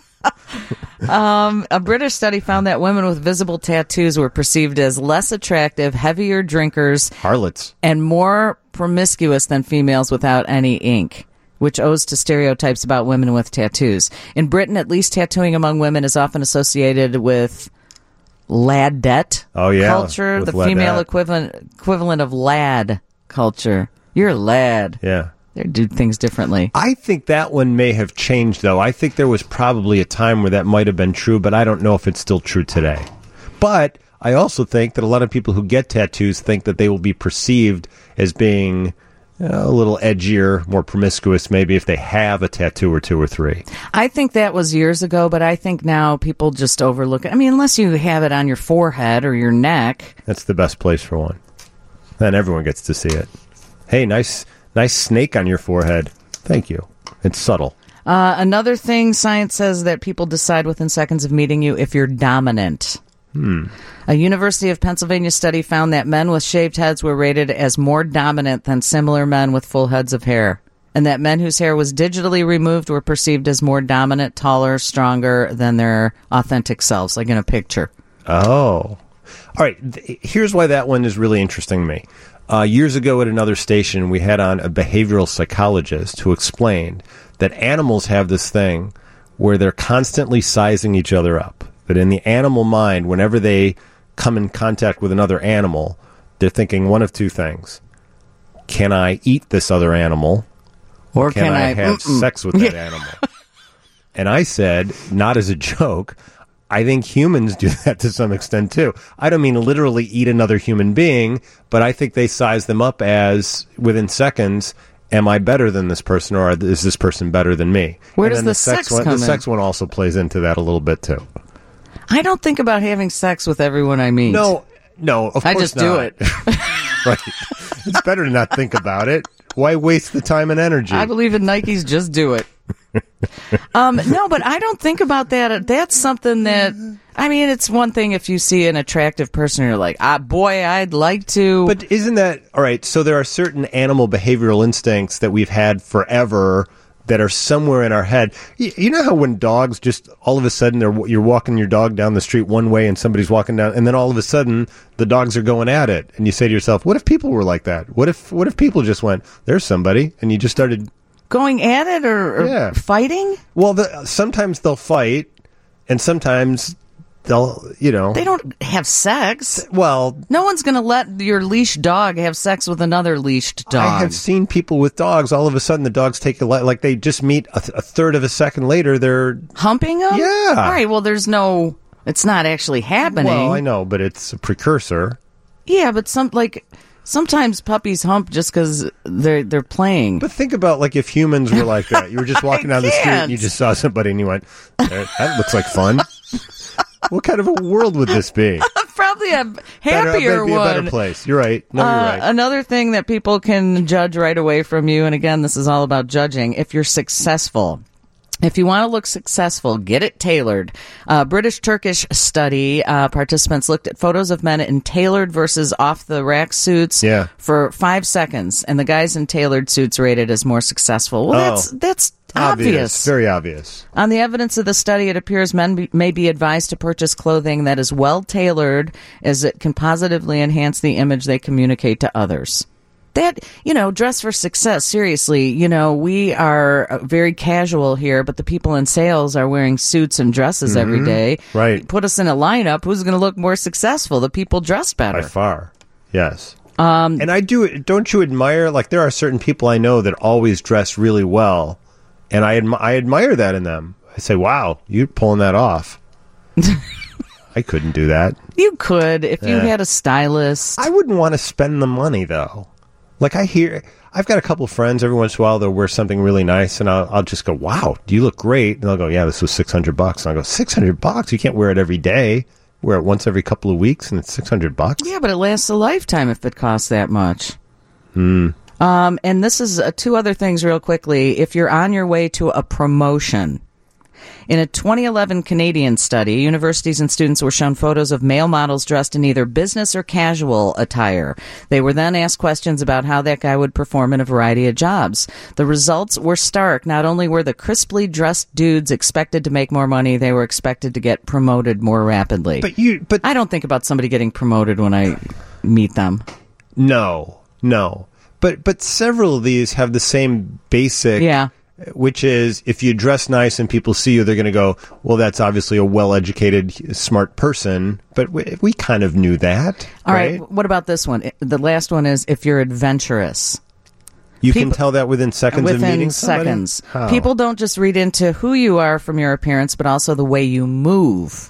am. A British study found that women with visible tattoos were perceived as less attractive, heavier drinkers, harlots, and more promiscuous than females without any ink, which owes to stereotypes about women with tattoos. In Britain, at least, tattooing among women is often associated with ladette culture, the female equivalent of lad culture. You're a lad. Yeah. They do things differently. I think that one may have changed, though. I think there was probably a time where that might have been true, but I don't know if it's still true today. But I also think that a lot of people who get tattoos think that they will be perceived as being a little edgier, more promiscuous, maybe if they have a tattoo or two or three. I think that was years ago, but I think now people just overlook it. I mean, unless you have it on your forehead or your neck. That's the best place for one. Then everyone gets to see it. Hey, nice snake on your forehead. Thank you. It's subtle. Another thing, science says that people decide within seconds of meeting you if you're dominant. A University of Pennsylvania study found that men with shaved heads were rated as more dominant than similar men with full heads of hair, and that men whose hair was digitally removed were perceived as more dominant, taller, stronger than their authentic selves, like in a picture. Oh. All right. Here's why that one is really interesting to me. Years ago at another station, we had on a behavioral psychologist who explained that animals have this thing where they're constantly sizing each other up. That in the animal mind, whenever they come in contact with another animal, they're thinking one of two things. Can I eat this other animal? Or can I have sex with that animal? And I said, not as a joke, I think humans do that to some extent, too. I don't mean literally eat another human being, but I think they size them up as, within seconds, am I better than this person, or is this person better than me? Where does the sex come in? The sex one also plays into that a little bit, too. I don't think about having sex with everyone I meet. No, of course not. I just do it. Right. It's better to not think about it. Why waste the time and energy? I believe in Nike's just do it. No, but I don't think about that. That's something that, I mean, it's one thing if you see an attractive person and you're like, boy, I'd like to. But isn't that, all right, so there are certain animal behavioral instincts that we've had forever that are somewhere in our head. You know how when dogs just all of a sudden you're walking your dog down the street one way and somebody's walking down, and then all of a sudden the dogs are going at it, and you say to yourself, what if people were like that? What if people just went, there's somebody, and you just started going at it or fighting? Well, sometimes they'll fight, and sometimes they'll, you know. They don't have sex. Well, no one's going to let your leashed dog have sex with another leashed dog. I have seen people with dogs. All of a sudden, the dogs take like they just meet a third of a second later. They're humping them. Yeah. All right. Well, it's not actually happening. Well, I know, but it's a precursor. Yeah, but sometimes puppies hump just because they're playing. But think about like if humans were like that. You were just walking down the street and you just saw somebody and you went, "That looks like fun." What kind of a world would this be? Probably a happier one. A better place. You're right. No, you're right. Another thing that people can judge right away from you, and again, this is all about judging, if you're successful. If you want to look successful, get it tailored. British-Turkish study, participants looked at photos of men in tailored versus off-the-rack suits for 5 seconds, and the guys in tailored suits rated as more successful. Well, that's obvious. Very obvious. On the evidence of the study, it appears men may be advised to purchase clothing that is well-tailored as it can positively enhance the image they communicate to others. That, dress for success, seriously, we are very casual here, but the people in sales are wearing suits and dresses every day. Right. Put us in a lineup, who's going to look more successful? The people dressed better. By far, yes. And don't you admire, like there are certain people I know that always dress really well, and I admire that in them. I say, wow, you're pulling that off. I couldn't do that. You could, if you had a stylist. I wouldn't want to spend the money, though. Like I've got a couple of friends, every once in a while they'll wear something really nice, and I'll just go, wow, do you look great? And they'll go, yeah, this was $600. And I'll go, $600? You can't wear it every day. Wear it once every couple of weeks, and it's $600? Yeah, but it lasts a lifetime if it costs that much. And this is two other things real quickly. If you're on your way to a promotion, in a 2011 Canadian study, universities and students were shown photos of male models dressed in either business or casual attire. They were then asked questions about how that guy would perform in a variety of jobs. The results were stark. Not only were the crisply dressed dudes expected to make more money, they were expected to get promoted more rapidly. But I don't think about somebody getting promoted when I meet them. No. But several of these have the same basic... Yeah. Which is, if you dress nice and people see you, they're going to go, well, that's obviously a well-educated, smart person. But we kind of knew that. All right. What about this one? The last one is, if you're adventurous. You can tell that within seconds of meeting somebody? Within seconds. How? People don't just read into who you are from your appearance, but also the way you move.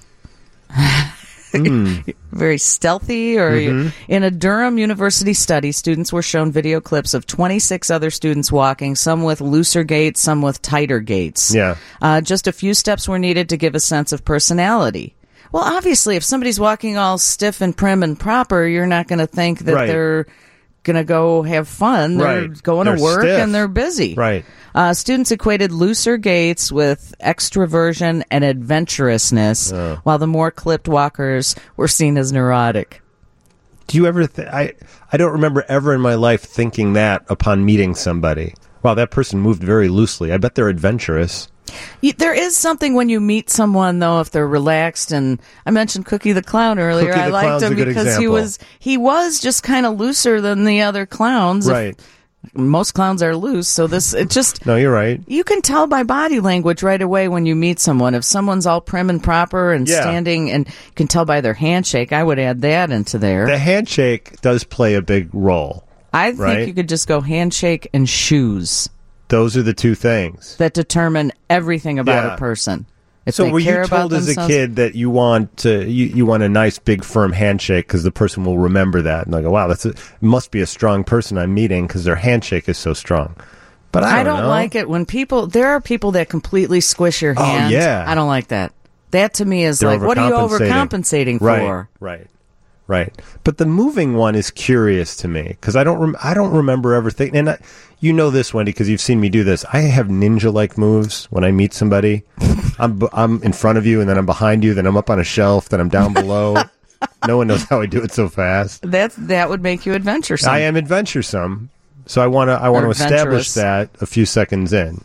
Very stealthy, or in a Durham University study, students were shown video clips of 26 other students walking, some with looser gaits, some with tighter gaits. Yeah. Just a few steps were needed to give a sense of personality. Well, obviously, if somebody's walking all stiff and prim and proper, you're not going to think that they're going to go have fun. They're going to work stiff. And they're busy. Right. Students equated looser gaits with extroversion and adventurousness, while the more clipped walkers were seen as neurotic. Do you ever I don't remember ever in my life thinking that upon meeting somebody. Wow, that person moved very loosely. I bet they're adventurous. There is something when you meet someone, though, if they're relaxed. And I mentioned Cookie the Clown earlier. I liked him because he was just kind of looser than the other clowns. Right. Most clowns are loose, so No, you're right. You can tell by body language right away when you meet someone. If someone's all prim and proper and standing, and you can tell by their handshake. I would add that into there. The handshake does play a big role. I think you could just go handshake and shoes. Those are the two things that determine everything about a person. So were you told as a kid that you want a nice big firm handshake because the person will remember that, and I go, wow, must be a strong person I'm meeting because their handshake is so strong. But I don't know. Like it when there are people that completely squish your hand. Oh yeah, I don't like that. That to me is like, what are you overcompensating for? Right. But the moving one is curious to me because I don't remember ever thinking. And you know this, Wendy, because you've seen me do this. I have ninja-like moves when I meet somebody. I'm in front of you, and then I'm behind you, then I'm up on a shelf, then I'm down below. No one knows how I do it so fast. That would make you adventuresome. I am adventuresome, so I want to establish that a few seconds in,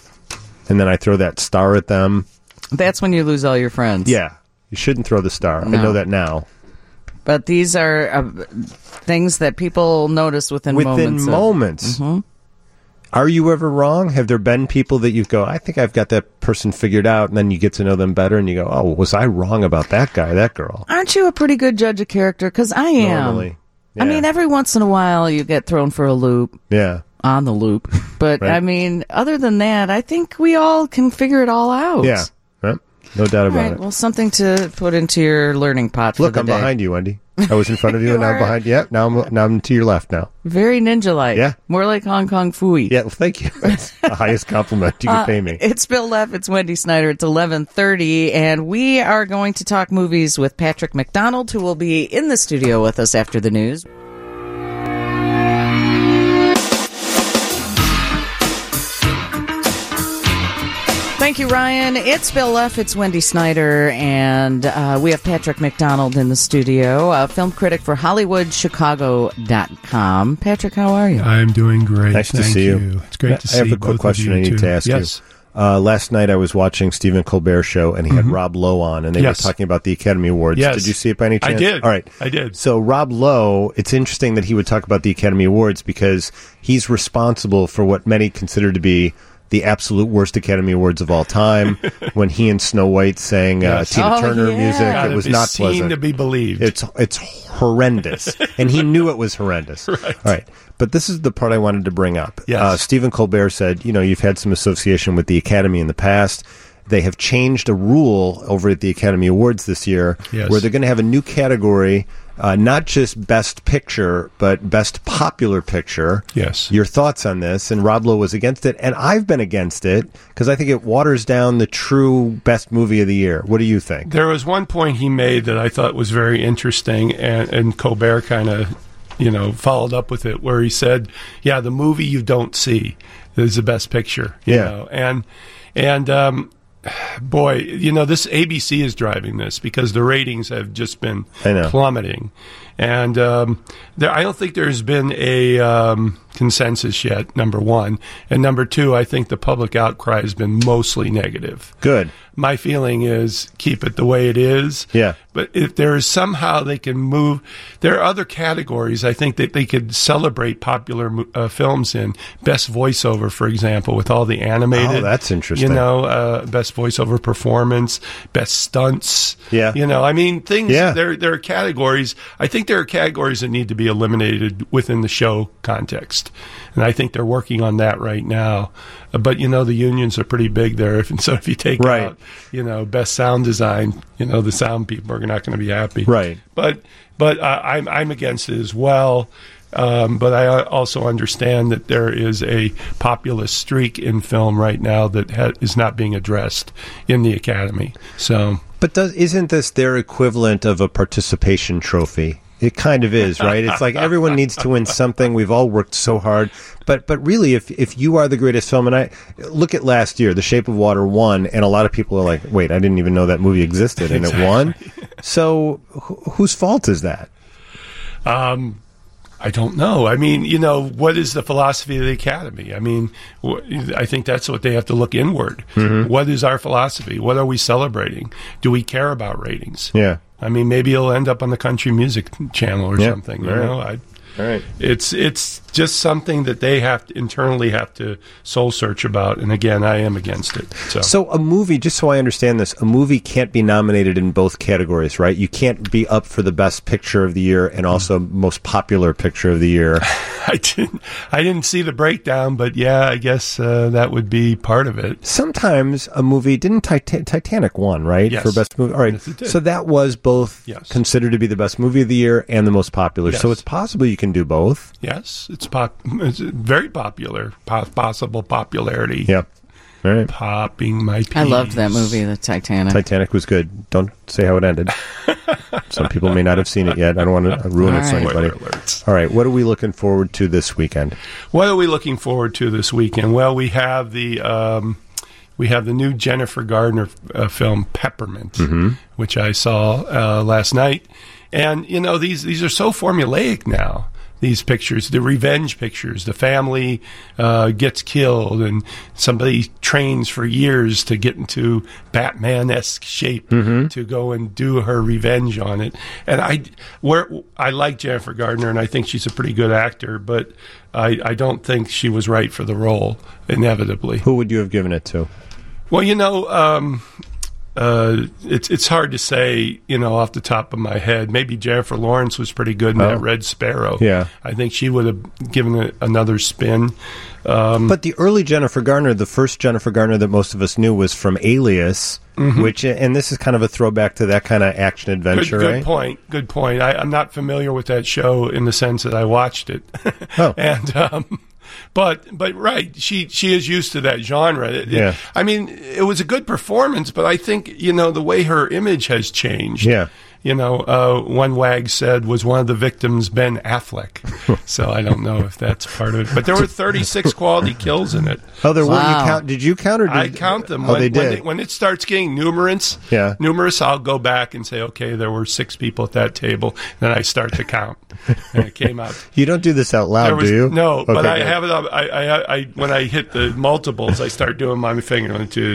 and then I throw that star at them. That's when you lose all your friends. Yeah, you shouldn't throw the star. No. I know that now. But these are things that people notice within moments. Within moments. Are you ever wrong? Have there been people that you go, I think I've got that person figured out, and then you get to know them better, and you go, oh, was I wrong about that guy, that girl? Aren't you a pretty good judge of character? Because I am. Normally. Yeah. I mean, every once in a while you get thrown for a loop. Yeah. On the loop. But, right. I mean, other than that, I think we all can figure it all out. Yeah. Right. No doubt about it. Well, something to put into your learning pot for Look, the I'm day. behind you, Wendy. I was in front of you, and now I'm behind you. Yeah, now I'm to your left now. Very ninja-like. Yeah. More like Hong Kong Phooey. Yeah, well, thank you. That's the highest compliment you can pay me. It's Bill Leff. It's Wendy Snyder. It's 11:30, and we are going to talk movies with Patrick McDonald, who will be in the studio with us after the news. Thank you, Ryan. It's Bill Leff. It's Wendy Snyder, and we have Patrick McDonald in the studio, a film critic for HollywoodChicago.com. Patrick, how are you? I'm doing great. Nice to see you. It's great to see you. I have a quick question I need to ask you. Last night I was watching Stephen Colbert's show, and he had Rob Lowe on, and they were talking about the Academy Awards. Yes. Did you see it by any chance? I did. All right. I did. So Rob Lowe, it's interesting that he would talk about the Academy Awards because he's responsible for what many consider to be the absolute worst Academy Awards of all time. When he and Snow White sang Tina Turner music, it was not pleasant. To be believed. It's horrendous, and he knew it was horrendous. Right. All right, but this is the part I wanted to bring up. Yes. Stephen Colbert said, you've had some association with the Academy in the past. They have changed a rule over at the Academy Awards this year where they're going to have a new category, not just Best Picture, but Best Popular Picture. Yes. Your thoughts on this? And Rob Lowe was against it, and I've been against it because I think it waters down the true Best Movie of the Year. What do you think? There was one point he made that I thought was very interesting, and Colbert kind of followed up with it, where he said, the movie you don't see is the Best Picture. You know? And boy, this ABC is driving this because the ratings have just been plummeting. And I don't think there's been a consensus yet, number one. And number two, I think the public outcry has been mostly negative. Good. My feeling is keep it the way it is. Yeah. But if there is somehow they can move, there are other categories I think that they could celebrate popular films in. Best voiceover, for example, with all the animated. Oh, that's interesting. Best voiceover performance, best stunts. Yeah. Things. Yeah. There are categories. I think there are categories that need to be eliminated within the show context, and I think they're working on that right now. But the unions are pretty big there, and so if you take out, best sound design, the sound people are not going to be happy. Right. But I'm against it as well. But I also understand that there is a populist streak in film right now that is not being addressed in the Academy. So, but isn't this their equivalent of a participation trophy? It kind of is, right? It's like everyone needs to win something. We've all worked so hard. But really, if you are the greatest film, and I look at last year, The Shape of Water won, and a lot of people are like, wait, I didn't even know that movie existed, and it won? So whose fault is that? I don't know. What is the philosophy of the Academy? I think that's what they have to look inward. Mm-hmm. What is our philosophy? What are we celebrating? Do we care about ratings? Yeah. Maybe it'll end up on the country music channel or something. All right. It's just something that they internally have to soul search about. And again, I am against it. So a movie, just so I understand this, a movie can't be nominated in both categories, right? You can't be up for the Best Picture of the Year and also Most Popular Picture of the Year. I didn't see the breakdown, but I guess that would be part of it. Sometimes a movie, didn't Titanic won, right? Yes. For Best Movie. All right. Yes, it did. So that was both considered to be the Best Movie of the Year and the most popular. Yes. So it's possible you can do both. Yes. It's very popular. Possible popularity. Yep. All right. Popping my peas. I loved that movie, The Titanic. Titanic was good. Don't say how it ended. Some people may not have seen it yet. I don't want to ruin it for anybody. All right. What are we looking forward to this weekend? What are we looking forward to this weekend? Well, we have the new Jennifer Gardner film Peppermint, which I saw last night. And these are so formulaic now. these pictures, the revenge pictures. The family gets killed, and somebody trains for years to get into Batman-esque shape to go and do her revenge on it. And I like Jennifer Gardner, and I think she's a pretty good actor, but I don't think she was right for the role, inevitably. Who would you have given it to? Well, it's hard to say, off the top of my head. Maybe Jennifer Lawrence was pretty good in that Red Sparrow. Yeah. I think she would have given it another spin. But the early Jennifer Garner, the first Jennifer Garner that most of us knew was from Alias, which, and this is kind of a throwback to that kind of action adventure, Good right? Good point. I'm not familiar with that show in the sense that I watched it. And, But right, she is used to that genre. I mean, it was a good performance, but I think the way her image has changed. Yeah. One wag said was one of the victims Ben Affleck. So I don't know if that's part of it. But there were 36 quality kills in it. Oh, there were. Did you count? Or I count them. They did. When it starts getting numerous, I'll go back and say, okay, there were 6 people at that table. Then I start to count, and it came out. You don't do this out loud, do you? No, okay, but I have it up. I when I hit the multiples, I start doing my finger.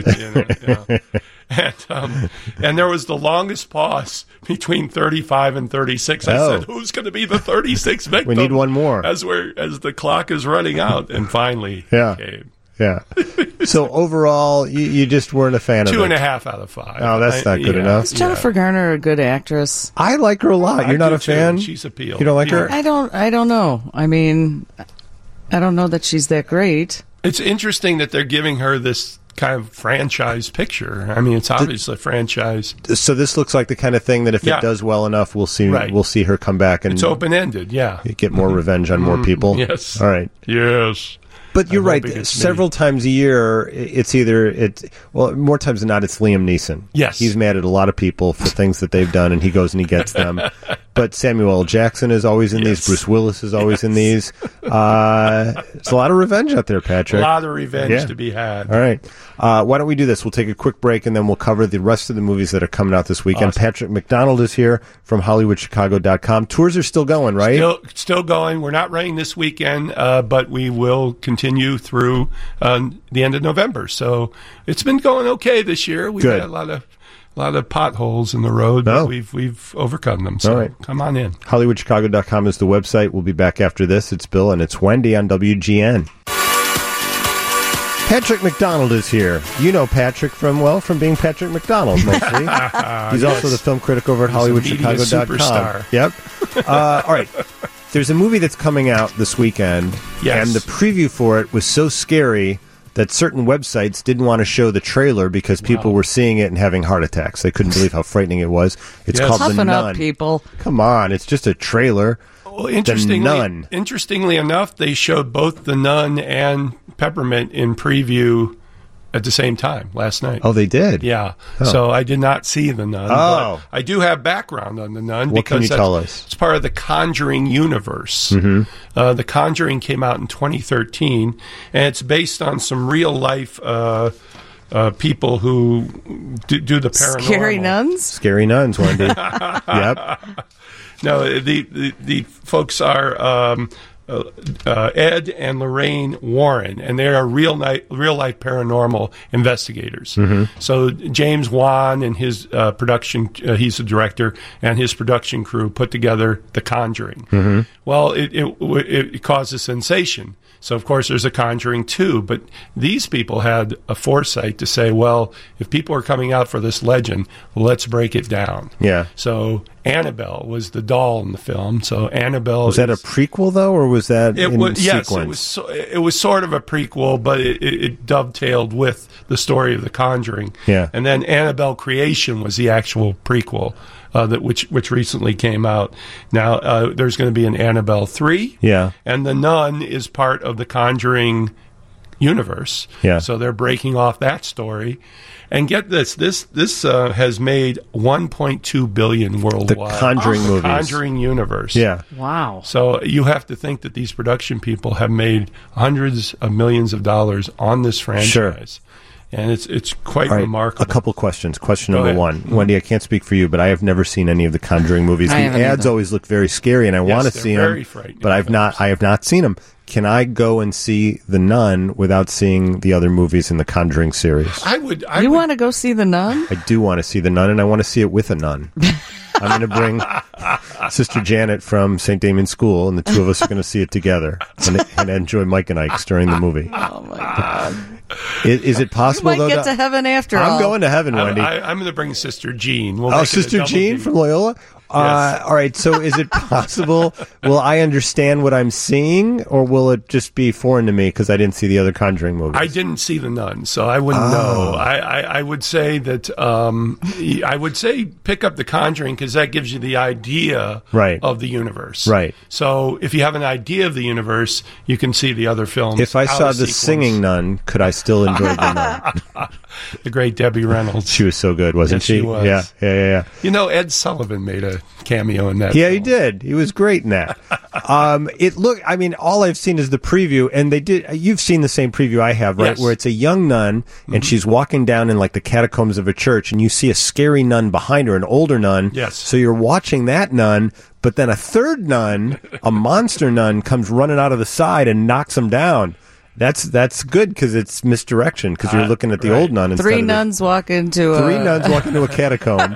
And there was the longest pause between 35 and 36. I said, who's going to be the 36th victim? We need one more. As the clock is running out. And finally it came. Yeah. So overall, you just weren't a fan of it. 2.5 out of 5. Oh, that's not good enough. Is Jennifer Garner a good actress? I like her a lot. You're not a fan? She's appealing. You don't like her? I don't know. I mean, I don't know that she's that great. It's interesting that they're giving her this kind of franchise picture. I mean, it's obviously a franchise. So this looks like the kind of thing that if it does well enough, we'll see her come back and it's open-ended. Get more revenge on more people. Yes. All right. Yes. But you're right. Several times a year, more times than not, it's Liam Neeson. Yes. He's mad at a lot of people for things that they've done, and he goes and he gets them. But Samuel L. Jackson is always in these. Bruce Willis is always in these. It's a lot of revenge out there, Patrick. A lot of revenge to be had. All right. Why don't we do this? We'll take a quick break, and then we'll cover the rest of the movies that are coming out this weekend. Awesome. Patrick McDonald is here from HollywoodChicago.com. Tours are still going, right? Still going. We're not running this weekend, but we will continue through the end of November. So it's been going okay this year. We've had a lot of potholes in the road, but we've overcome them. So come on in. HollywoodChicago.com is the website. We'll be back after this. It's Bill and it's Wendy on WGN. Patrick McDonald is here. You know Patrick from being Patrick McDonald, mostly. He's also the film critic over at HollywoodChicago.com. Yep. All right. There's a movie that's coming out this weekend, and the preview for it was so scary that certain websites didn't want to show the trailer because people were seeing it and having heart attacks. They couldn't believe how frightening it was. It's called The Nun. Toughen up, people. Come on, it's just a trailer. Well, interestingly enough, they showed both The Nun and Peppermint in preview at the same time last night. Oh, they did? Yeah. Oh. So I did not see The Nun. Oh. But I do have background on The Nun. What can you tell us? It's part of the Conjuring universe. Mm-hmm. The Conjuring came out in 2013, and it's based on some real-life people who do the paranormal. Scary nuns? Scary nuns, Wendy. Yep. No, the folks are Ed and Lorraine Warren, and they are real life paranormal investigators. Mm-hmm. So James Wan and his production, he's the director, and his production crew put together The Conjuring. Mm-hmm. Well, it caused a sensation. So, of course, there's a Conjuring 2, but these people had a foresight to say, well, if people are coming out for this legend, let's break it down. Yeah. So Annabelle was the doll in the film. So Annabelle was that a prequel though, or was that in sequence? Yes, it was sort of a prequel, but it dovetailed with the story of The Conjuring. Yeah. And then Annabelle Creation was the actual prequel. Which recently came out. Now there's going to be an Annabelle 3. Yeah. And The Nun is part of the Conjuring universe. Yeah. So they're breaking off that story. And get this has made $1.2 billion worldwide. The Conjuring movies. The Conjuring universe. Yeah. Wow. So you have to think that these production people have made hundreds of millions of dollars on this franchise. Sure. And it's quite remarkable. A couple questions. Question number one. Wendy, I can't speak for you, but I have never seen any of the Conjuring movies. The ads always look very scary, and I want to see them, but I have not seen them. Can I go and see The Nun without seeing the other movies in the Conjuring series? I would. You want to go see The Nun? I do want to see The Nun, and I want to see it with a nun. I'm going to bring Sister Janet from St. Damian's School, and the two of us are going to see it together and enjoy Mike and Ike's during the movie. Oh, my God. Is it possible, you might get to heaven after all. I'm going to heaven, Wendy. I'm going to bring Sister Jean. Sister Jean from Loyola? Yes. All right, so is it possible, will I understand what I'm seeing, or will it just be foreign to me because I didn't see the other Conjuring movies? I didn't see The Nun, so I wouldn't know. I would say that pick up The Conjuring because that gives you the idea of the universe. Right. So if you have an idea of the universe, you can see the other films. If I saw the singing nun, could I still enjoy The Nun? The great Debbie Reynolds. She was so good, wasn't she? She was. Yeah. You know, Ed Sullivan made a cameo in that. Yeah, film. He did. He was great in that. All I've seen is the preview, and you've seen the same preview I have, right? Yes. Where it's a young nun, and she's walking down in like the catacombs of a church, and you see a scary nun behind her, an older nun. Yes. So you're watching that nun, but then a third nun, a monster nun, comes running out of the side and knocks him down. That's good because it's misdirection because you're looking at the old nun instead Three nuns walk into a catacomb.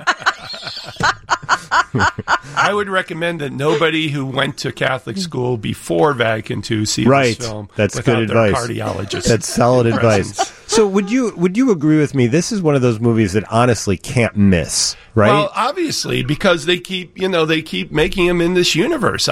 I would recommend that nobody who went to Catholic school before Vatican II see this film. That's good advice. Cardiologist. That's solid advice. So would you agree with me? This is one of those movies that honestly can't miss, right? Well, obviously, because they keep making them in this universe.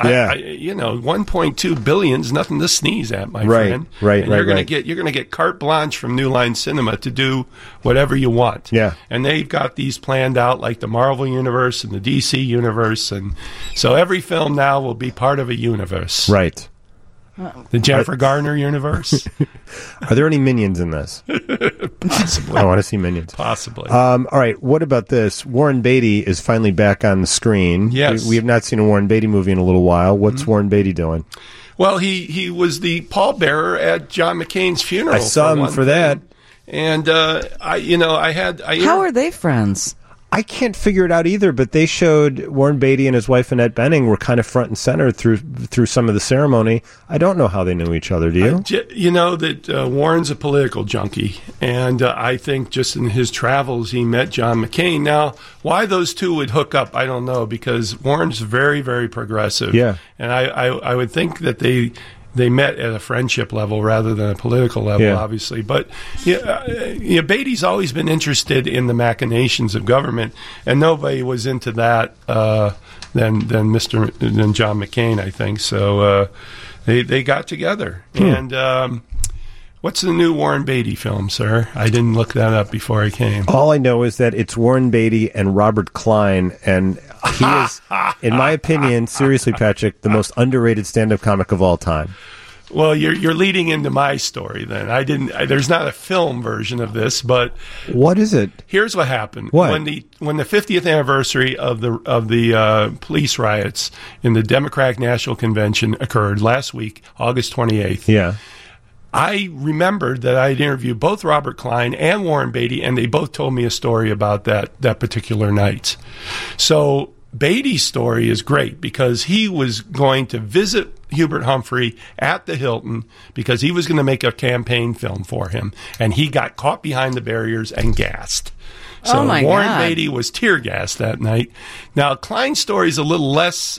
1.2 billion is nothing to sneeze at, my friend. Right. You're going to get carte blanche from New Line Cinema to do whatever you want. Yeah. And they've got these planned out like the Marvel universe and the DC universe, and so every film now will be part of a universe. Right. The Jennifer Garner universe. Are there any Minions in this? Possibly. I want to see Minions. Possibly. All right. What about this? Warren Beatty is finally back on the screen. Yes. We have not seen a Warren Beatty movie in a little while. What's Warren Beatty doing? Well, he was the pallbearer at John McCain's funeral. I saw him for that. And How are they friends? I can't figure it out either, but they showed Warren Beatty and his wife Annette Bening were kind of front and center through some of the ceremony. I don't know how they knew each other, do you? You know that Warren's a political junkie, and I think just in his travels he met John McCain. Now, why those two would hook up, I don't know, because Warren's very, very progressive. Yeah. And I would think that they met at a friendship level rather than a political level, obviously. But Beatty's always been interested in the machinations of government, and nobody was into that than John McCain, I think. So they got together. And what's the new Warren Beatty film, sir? I didn't look that up before I came. All I know is that it's Warren Beatty and Robert Klein, and he is, in my opinion, seriously, Patrick, the most underrated stand-up comic of all time. Well, you're leading into my story then. There's not a film version of this, but what is it? Here's what happened. What? When the 50th anniversary of the police riots in the Democratic National Convention occurred last week, August 28th. Yeah. I remembered that I had interviewed both Robert Klein and Warren Beatty, and they both told me a story about that particular night. So Beatty's story is great because he was going to visit Hubert Humphrey at the Hilton because he was going to make a campaign film for him, and he got caught behind the barriers and gassed. So Warren Beatty was tear gassed that night. Now, Klein's story is a little less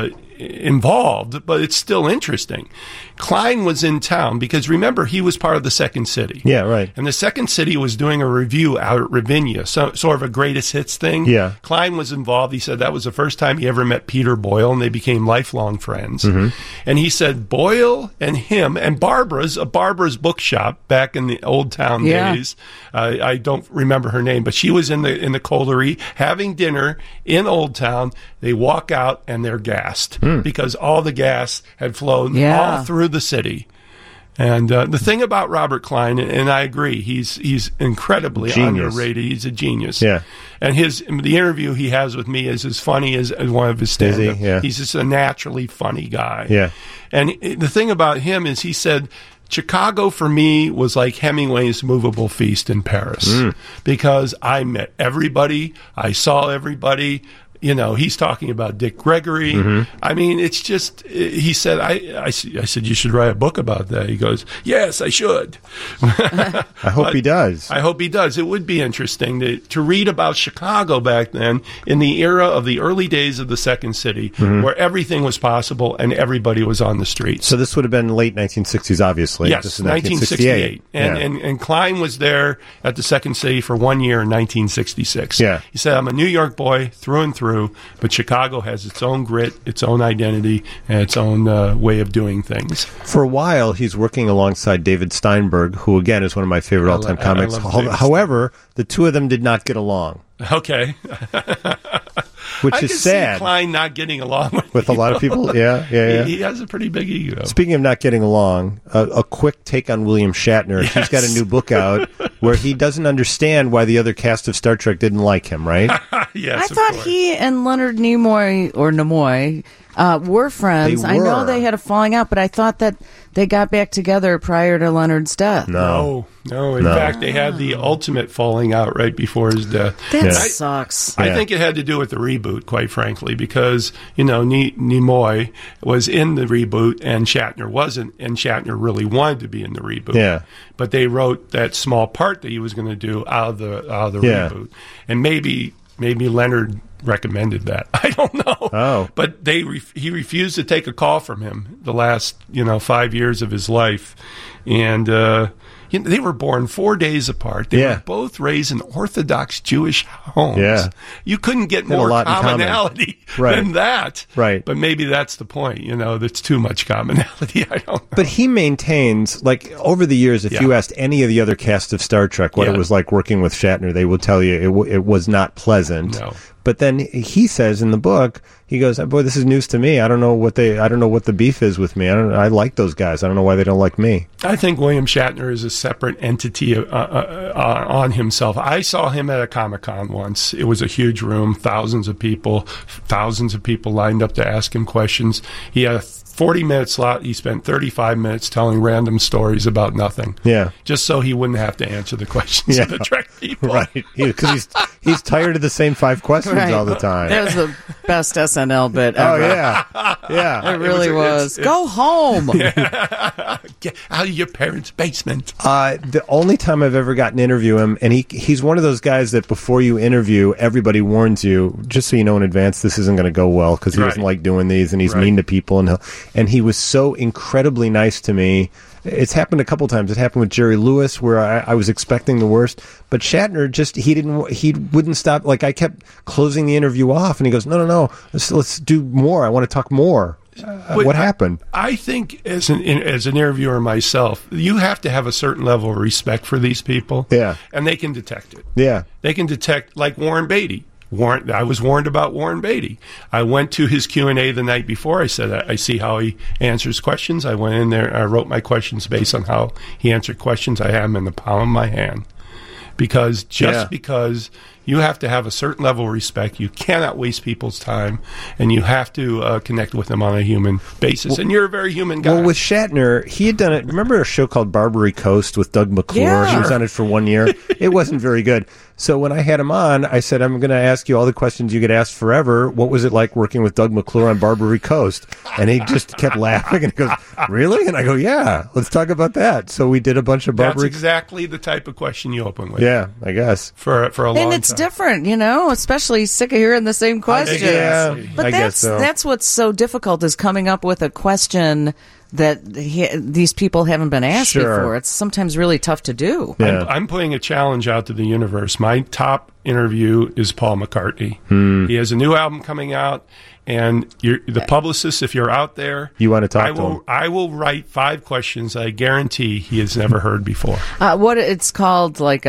involved, but it's still interesting. Klein was in town because, remember, he was part of the Second City. Yeah, right. And the Second City was doing a review out at Ravinia, sort of a greatest hits thing. Yeah. Klein was involved. He said that was the first time he ever met Peter Boyle, and they became lifelong friends. Mm-hmm. And he said Boyle and him and Barbara's bookshop back in the Old Town days. I don't remember her name, but she was in the Colerie having dinner in Old Town. They walk out and they're gassed because all the gas had flown all through the city. And the thing about Robert Klein, and I agree, he's incredibly underrated. He's a genius. Yeah. And the interview he has with me is as funny as one of his stand-up. Yeah. He's just a naturally funny guy. Yeah. And the thing about him is he said Chicago for me was like Hemingway's Movable Feast in Paris because I met everybody, I saw everybody. You know, he's talking about Dick Gregory. I mean, it's just, he said, I said, you should write a book about that. He goes, yes, I should. I hope he does. I hope he does. It would be interesting to read about Chicago back then in the era of the early days of the Second City where everything was possible and everybody was on the streets. So this would have been late 1960s, obviously. Yes, 1968. And Klein was there at the Second City for 1 year in 1966. Yeah. He said, I'm a New York boy through and through. But Chicago has its own grit, its own identity, and its own way of doing things. For a while, he's working alongside David Steinberg, who, again, is one of my favorite all-time comics. However, the two of them did not get along. Okay. Which is sad. See Klein not getting along with a lot of people. Yeah. He has a pretty big ego. Speaking of not getting along, a quick take on William Shatner. Yes. He's got a new book out where he doesn't understand why the other cast of Star Trek didn't like him, right? Yes, I thought he and Leonard Nimoy were friends. I know they had a falling out, but I thought that they got back together prior to Leonard's death. No. In fact, they had the ultimate falling out right before his death. That sucks. I think it had to do with the reboot, quite frankly, because, you know, Nimoy was in the reboot and Shatner wasn't, and Shatner really wanted to be in the reboot. Yeah. But they wrote that small part that he was going to do out of the reboot. And maybe Leonard recommended that. I don't know. Oh. But he refused to take a call from him the last 5 years of his life. And they were born 4 days apart. They were both raised in Orthodox Jewish homes. Yeah. You couldn't get more commonality than that. Right. But maybe that's the point. That's too much commonality. I don't know. But he maintains, like, over the years, if you asked any of the other cast of Star Trek what it was like working with Shatner, they will tell you it was not pleasant. No. But then he says in the book, he goes, "Boy, this is news to me. I don't know what the beef is with me. I like those guys. I don't know why they don't like me." I think William Shatner is a separate entity on himself. I saw him at a Comic-Con once. It was a huge room, thousands of people lined up to ask him questions. He had a 40-minute slot. He spent 35 minutes telling random stories about nothing. Yeah. Just so he wouldn't have to answer the questions of the Trek people. Right. Because he's tired of the same 5 questions all the time. That was the best SNL bit ever. Oh, yeah. Yeah. It really was. Go home. Yeah. Get out of your parents' basement. The only time I've ever gotten to interview him, and he's one of those guys that before you interview, everybody warns you, just so you know in advance, this isn't going to go well because he doesn't like doing these and he's mean to people. And he was so incredibly nice to me. It's happened a couple times. It happened with Jerry Lewis where I was expecting the worst, but Shatner he wouldn't stop. Like, I kept closing the interview off and he goes, no, let's do more. I want to talk more. What happened? I think as an interviewer myself, you have to have a certain level of respect for these people. Yeah. And they can detect it. Yeah. They can detect, like Warren Beatty. I was warned about Warren Beatty. I went to his Q&A the night before. I said, I see how he answers questions. I went in there. I wrote my questions based on how he answered questions. I have them in the palm of my hand. Because because you have to have a certain level of respect. You cannot waste people's time, and you have to connect with them on a human basis. And you're a very human guy. Well, with Shatner, he had done it. Remember a show called Barbary Coast with Doug McClure? Yeah. He was on it for 1 year. It wasn't very good. So when I had him on, I said, I'm going to ask you all the questions you get asked forever. What was it like working with Doug McClure on Barbary Coast? And he just kept laughing and he goes, really? And I go, yeah, let's talk about that. So we did a bunch of Barbary. That's exactly the type of question you open with. Yeah, I guess. For a long time. And it's different, especially sick of hearing the same questions. But that's what's so difficult is coming up with a question that these people haven't been asked before. It's sometimes really tough to do. Yeah. I'm putting a challenge out to the universe. My top interview is Paul McCartney. He has a new album coming out, and the publicist, if you're out there, you want to talk to him. I will write 5 questions I guarantee he has never heard before. What it's called, like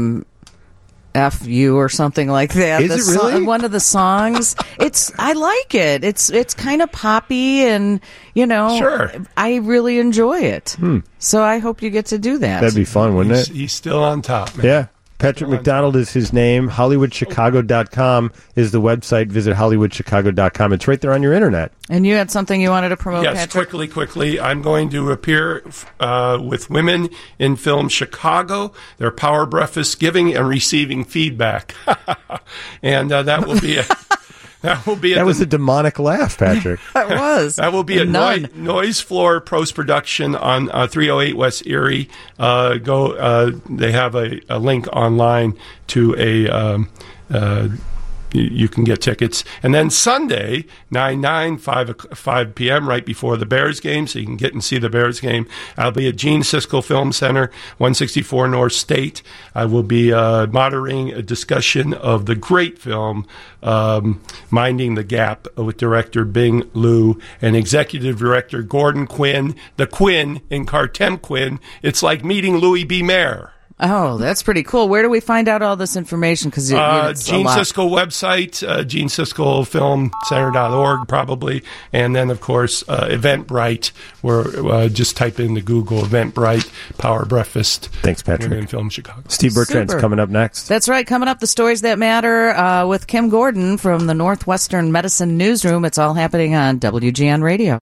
F-U or something like that. Is it really? One of the songs. I like it. It's kind of poppy and, Sure. I really enjoy it. So I hope you get to do that. That'd be fun, wouldn't it? He's still on top, man. Yeah. Patrick McDonald is his name. HollywoodChicago.com is the website. Visit HollywoodChicago.com. It's right there on your internet. And you had something you wanted to promote, yes, Patrick? quickly. I'm going to appear with Women in Film Chicago. Their Power Breakfast, giving and receiving feedback. And that will be That was a demonic laugh, Patrick. That was. That will be a Noise Floor Post Production on 308 West Erie. They have a link online to you can get tickets. And then Sunday, 5 p.m., right before the Bears game, so you can get and see the Bears game. I'll be at Gene Siskel Film Center, 164 North State. I will be moderating a discussion of the great film, Minding the Gap, with director Bing Liu and executive director Gordon Quinn. The Quinn in Cartem Quinn. It's like meeting Louis B. Mayer. Oh, that's pretty cool. Where do we find out all this information? Because Gene Siskel website, GeneSiskelFilmCenter.org probably, and then of course Eventbrite. Where just type in the Google Eventbrite Power Breakfast. Thanks, Patrick. Women in Film Chicago. Steve Bertrand's coming up next. That's right. Coming up, the stories that matter with Kim Gordon from the Northwestern Medicine Newsroom. It's all happening on WGN Radio.